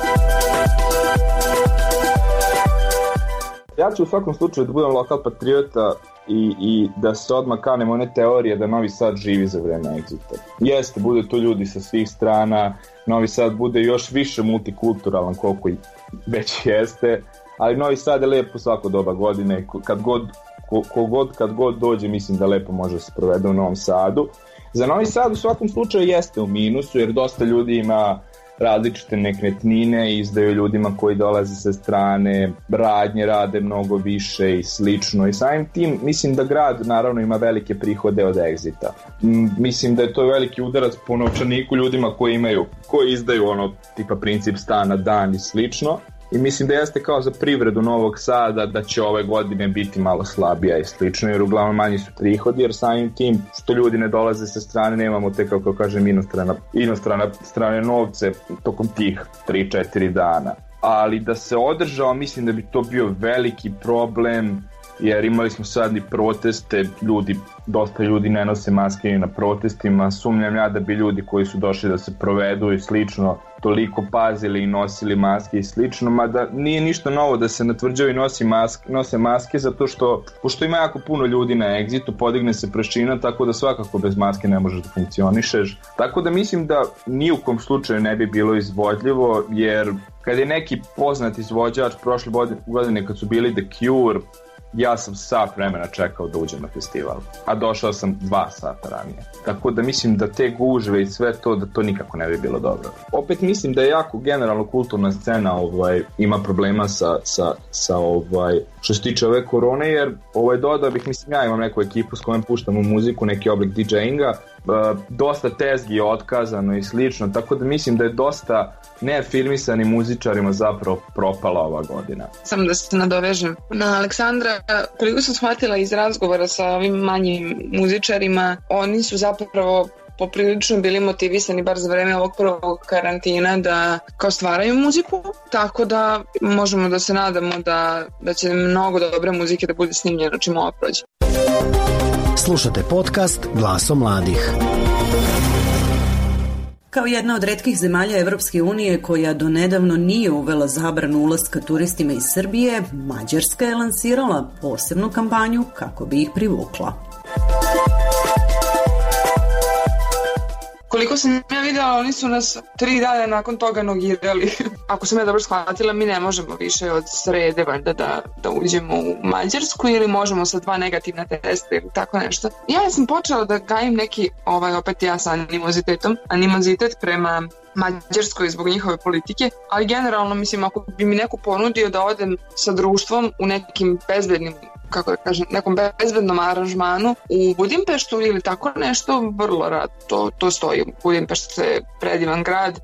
Ja ću u svakom slučaju da budem lokal patriota i da se odmah kanem one teorije da Novi Sad živi za vreme Exita. Jeste, bude tu ljudi sa svih strana, Novi Sad bude još više multikulturalan koliko i već jeste, ali Novi Sad je lepo svako doba godine, kad god dođe mislim da lepo može da se provede u Novom Sadu. Za Novi Sad u svakom slučaju jeste u minusu jer dosta ljudi ima različite nekretnine i izdaju ljudima koji dolaze sa strane, radnje rade mnogo više i slično i samim tim mislim da grad naravno ima velike prihode od Exita. Mislim da je to veliki udarac po novčaniku ljudima koji izdaju ono tipa princip stana dan i slično. I mislim da jeste kao za privredu Novog Sada da će ove godine biti malo slabija i slično jer uglavnom manji su prihodi jer samim tim što ljudi ne dolaze sa strane nemamo te kako kažem inostrane novce tokom tih 3-4 dana. Ali da se održao mislim da bi to bio veliki problem jer imali smo sad i proteste, dosta ljudi ne nose maske ni na protestima, sumnjam ja da bi ljudi koji su došli da se provedu i slično toliko pazili i nosili maske i slično, mada nije ništa novo da se na tvrđavi nose maske zato što, pošto ima jako puno ljudi na Exitu, podigne se prašina, tako da svakako bez maske ne možeš da funkcionišeš. Tako da mislim da ni u kom slučaju ne bi bilo izvodljivo, jer kad je neki poznat izvođač prošle godine kad su bili The Cure, ja sam sat vremena čekao da uđem na festival, a došao sam 2 sata ranije. Tako da mislim da te gužve i sve to, da to nikako ne bi bilo dobro. Opet mislim da je jako generalno kulturna scena ima problema sa što se tiče ove korone, jer dodao bih, mislim, ja imam neku ekipu s kojom puštamo muziku, neki oblik DJ-inga, dosta tezgi je otkazano i slično, tako da mislim da je dosta neafirmisanim muzičarima zapravo propala ova godina. Samo da se nadovežem na Aleksandra, koliko sam shvatila iz razgovora sa ovim manjim muzičarima, oni su zapravo poprilično bili motivisani, bar za vreme ovog prvog karantina, da kao stvaraju muziku, tako da možemo da se nadamo da će mnogo dobre muzike da bude snimljeno čim ovo prođe. Slušate podcast Glasom mladih. Kao jedna od retkih zemalja Evropske unije koja do nedavno nije uvela zabranu ulaska turistima iz Srbije, Mađarska je lansirala posebnu kampanju kako bi ih privukla. Koliko sam ja vidjela, oni su nas 3 dana nakon toga nogirali. Ako sam ja dobro shvatila, mi ne možemo više od srede valjda da uđemo u Mađarsku ili možemo sa 2 negativna testa ili tako nešto. Ja sam počela da gajim neki, opet ja sa animozitet prema Mađarskoj zbog njihove politike, ali generalno mislim ako bi mi neko ponudio da odem sa društvom u nekim bezbednim, kako da kažem, nekom bezbednom aranžmanu u Budimpeštu ili tako nešto, vrlo rad to stoji. Budimpešt je predivan grad,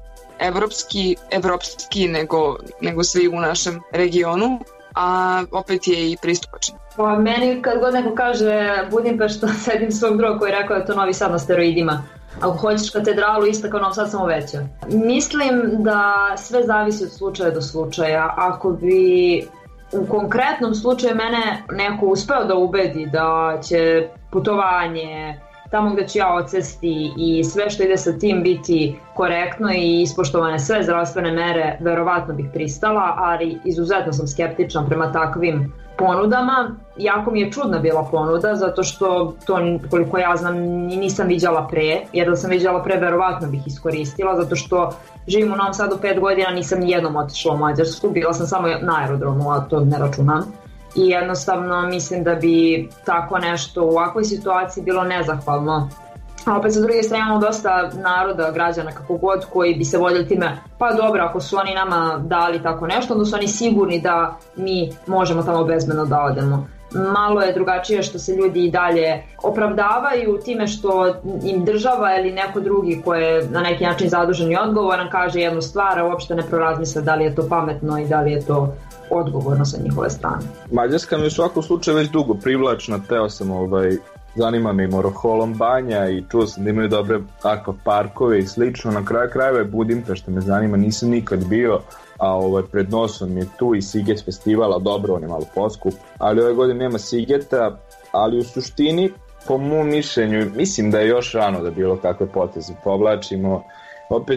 evropski nego svi u našem regionu, a opet je i pristupačan. Pa meni kad god neko kaže Budimpešt, sedim svog druga koji je rekao da je to Novi Sad na steroidima. Ako hoćeš katedralu, isto kao Novi Sad, samo veća. Mislim da sve zavisi od slučaja do slučaja. Ako bi u konkretnom slučaju mene neko uspeo da ubedi da će putovanje tamo gde ću ja odsesti i sve što ide sa tim biti korektno i ispoštovane sve zdravstvene mere, verovatno bih pristala, ali izuzetno sam skeptična prema takvim ponudama. Jako mi je čudna bila ponuda, zato što to, koliko ja znam, nisam viđala pre, jer da sam viđala pre, verovatno bih iskoristila, zato što živim u Novom Sadu 5 godina, nisam nijednom otišla u Mađarsku, bila sam samo na aerodromu, a to ne računam. I jednostavno mislim da bi tako nešto u ovakvoj situaciji bilo nezahvalno. A opet sa druge strane imamo dosta naroda, građana, kako god, koji bi se voljeli time, pa dobro, ako su oni nama dali tako nešto, onda su oni sigurni da mi možemo tamo bezbedno da odemo. Malo je drugačije što se ljudi i dalje opravdavaju time što im država ili neko drugi ko je na neki način zadužen i odgovoran kaže jednu stvar, a uopšte ne prorazmisle da li je to pametno i da li je to odgovorno sa njihove strane. Mađarska mi je u svakom slučaju već dugo privlačna, teo sam zanima me i Moroholom banja i čuo sam da imaju dobre akvaparkove i slično. Na kraju krajeva je Budimpešta me zanima, nisam nikad bio, a pred nosom je tu i Siget festivala, dobro, on je malo poskup, ali ove godine nema Sigeta, ali u suštini, po mom mišljenju, mislim da je još rano da bilo kakve poteze povlačimo. Opet,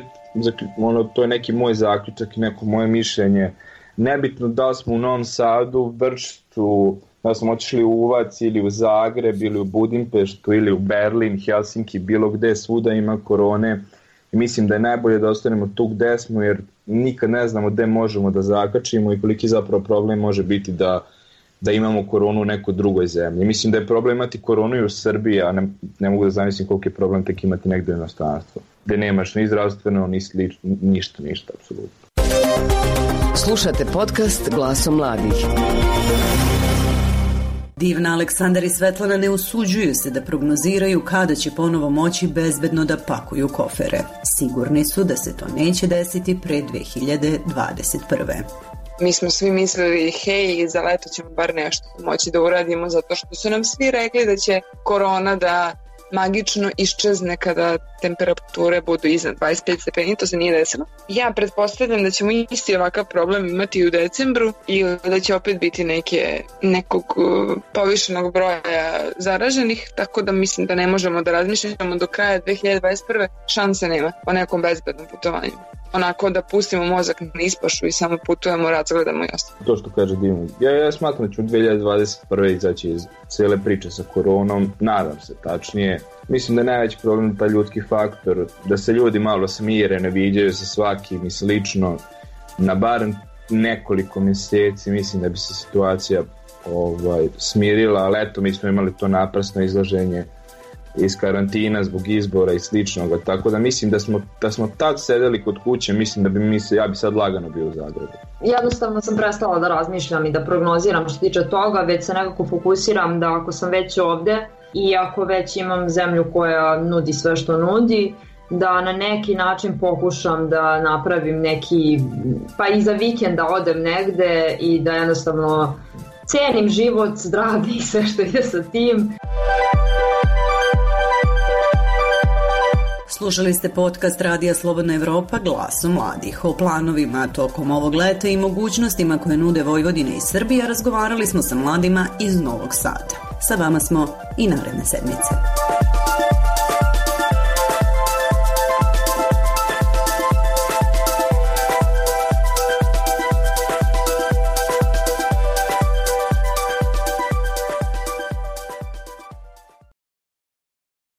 to je neki moj zaključak i neko moje mišljenje. Nebitno da li smo u Novom Sadu, Vršcu, da smo otišli u Uvac ili u Zagreb ili u Budimpeštu ili u Berlin, Helsinki, bilo gde, svuda ima korone. I mislim da je najbolje da ostanemo tu gde smo, jer nikad ne znamo gde možemo da zakačimo i koliki zapravo problem može biti da imamo koronu u nekoj drugoj zemlji. Mislim da je problem imati koronu i u Srbiji, a ne mogu da zamislim koliko je problem tek imati negde u inostranstvu, gde nemaš ni zdravstveno, ni ništa, apsolutno. Slušate podcast Glasom mladih. Divna, Aleksandar i Svetlana ne usuđuju se da prognoziraju kada će ponovo moći bezbedno da pakuju kofere. Sigurni su da se to neće desiti pre 2021. Mi smo svi mislili, hej, za leto ćemo bar nešto moći da uradimo, zato što su nam svi rekli da će korona da magično iščezne kada temperature budu iznad 25 stepeni, to se nije desilo. Ja pretpostavljam da ćemo isti ovakav problem imati i u decembru i da će opet biti nekog povišenog broja zaraženih, tako da mislim da ne možemo da razmišljamo do kraja 2021. šanse nema o nekom bezbednom putovanju. Onako da pustimo mozak na ispašu i samo putujemo, razgledamo i ostalo. To što kaže Divno. Ja smatram da ću 2021. izaći iz cijele priče sa koronom, nadam se tačnije. Mislim da je najveći problem taj ljudski faktor, da se ljudi malo smire, ne viđaju se svakim i slično. Na barem nekoliko mjeseci mislim da bi se situacija smirila, ali eto, mi smo imali to naprasno izlaženje iz karantina zbog izbora i sličnog, tako da mislim da smo tad sedeli kod kuće, mislim da ja bi sad lagano bio u Zagrebu. Jednostavno sam prestala da razmišljam i da prognoziram što tiče toga, već se nekako fokusiram da ako sam već ovde i ako već imam zemlju koja nudi sve što nudi, da na neki način pokušam da napravim neki, pa i za vikend da odem negde i da jednostavno cenim život, zdravlje i sve što ide sa tim. Slušali ste podcast Radija Slobodna Evropa Glasom mladih. O planovima tokom ovog leta i mogućnostima koje nude Vojvodina i Srbija razgovarali smo sa mladima iz Novog Sada. Sa vama smo i naredne sedmice.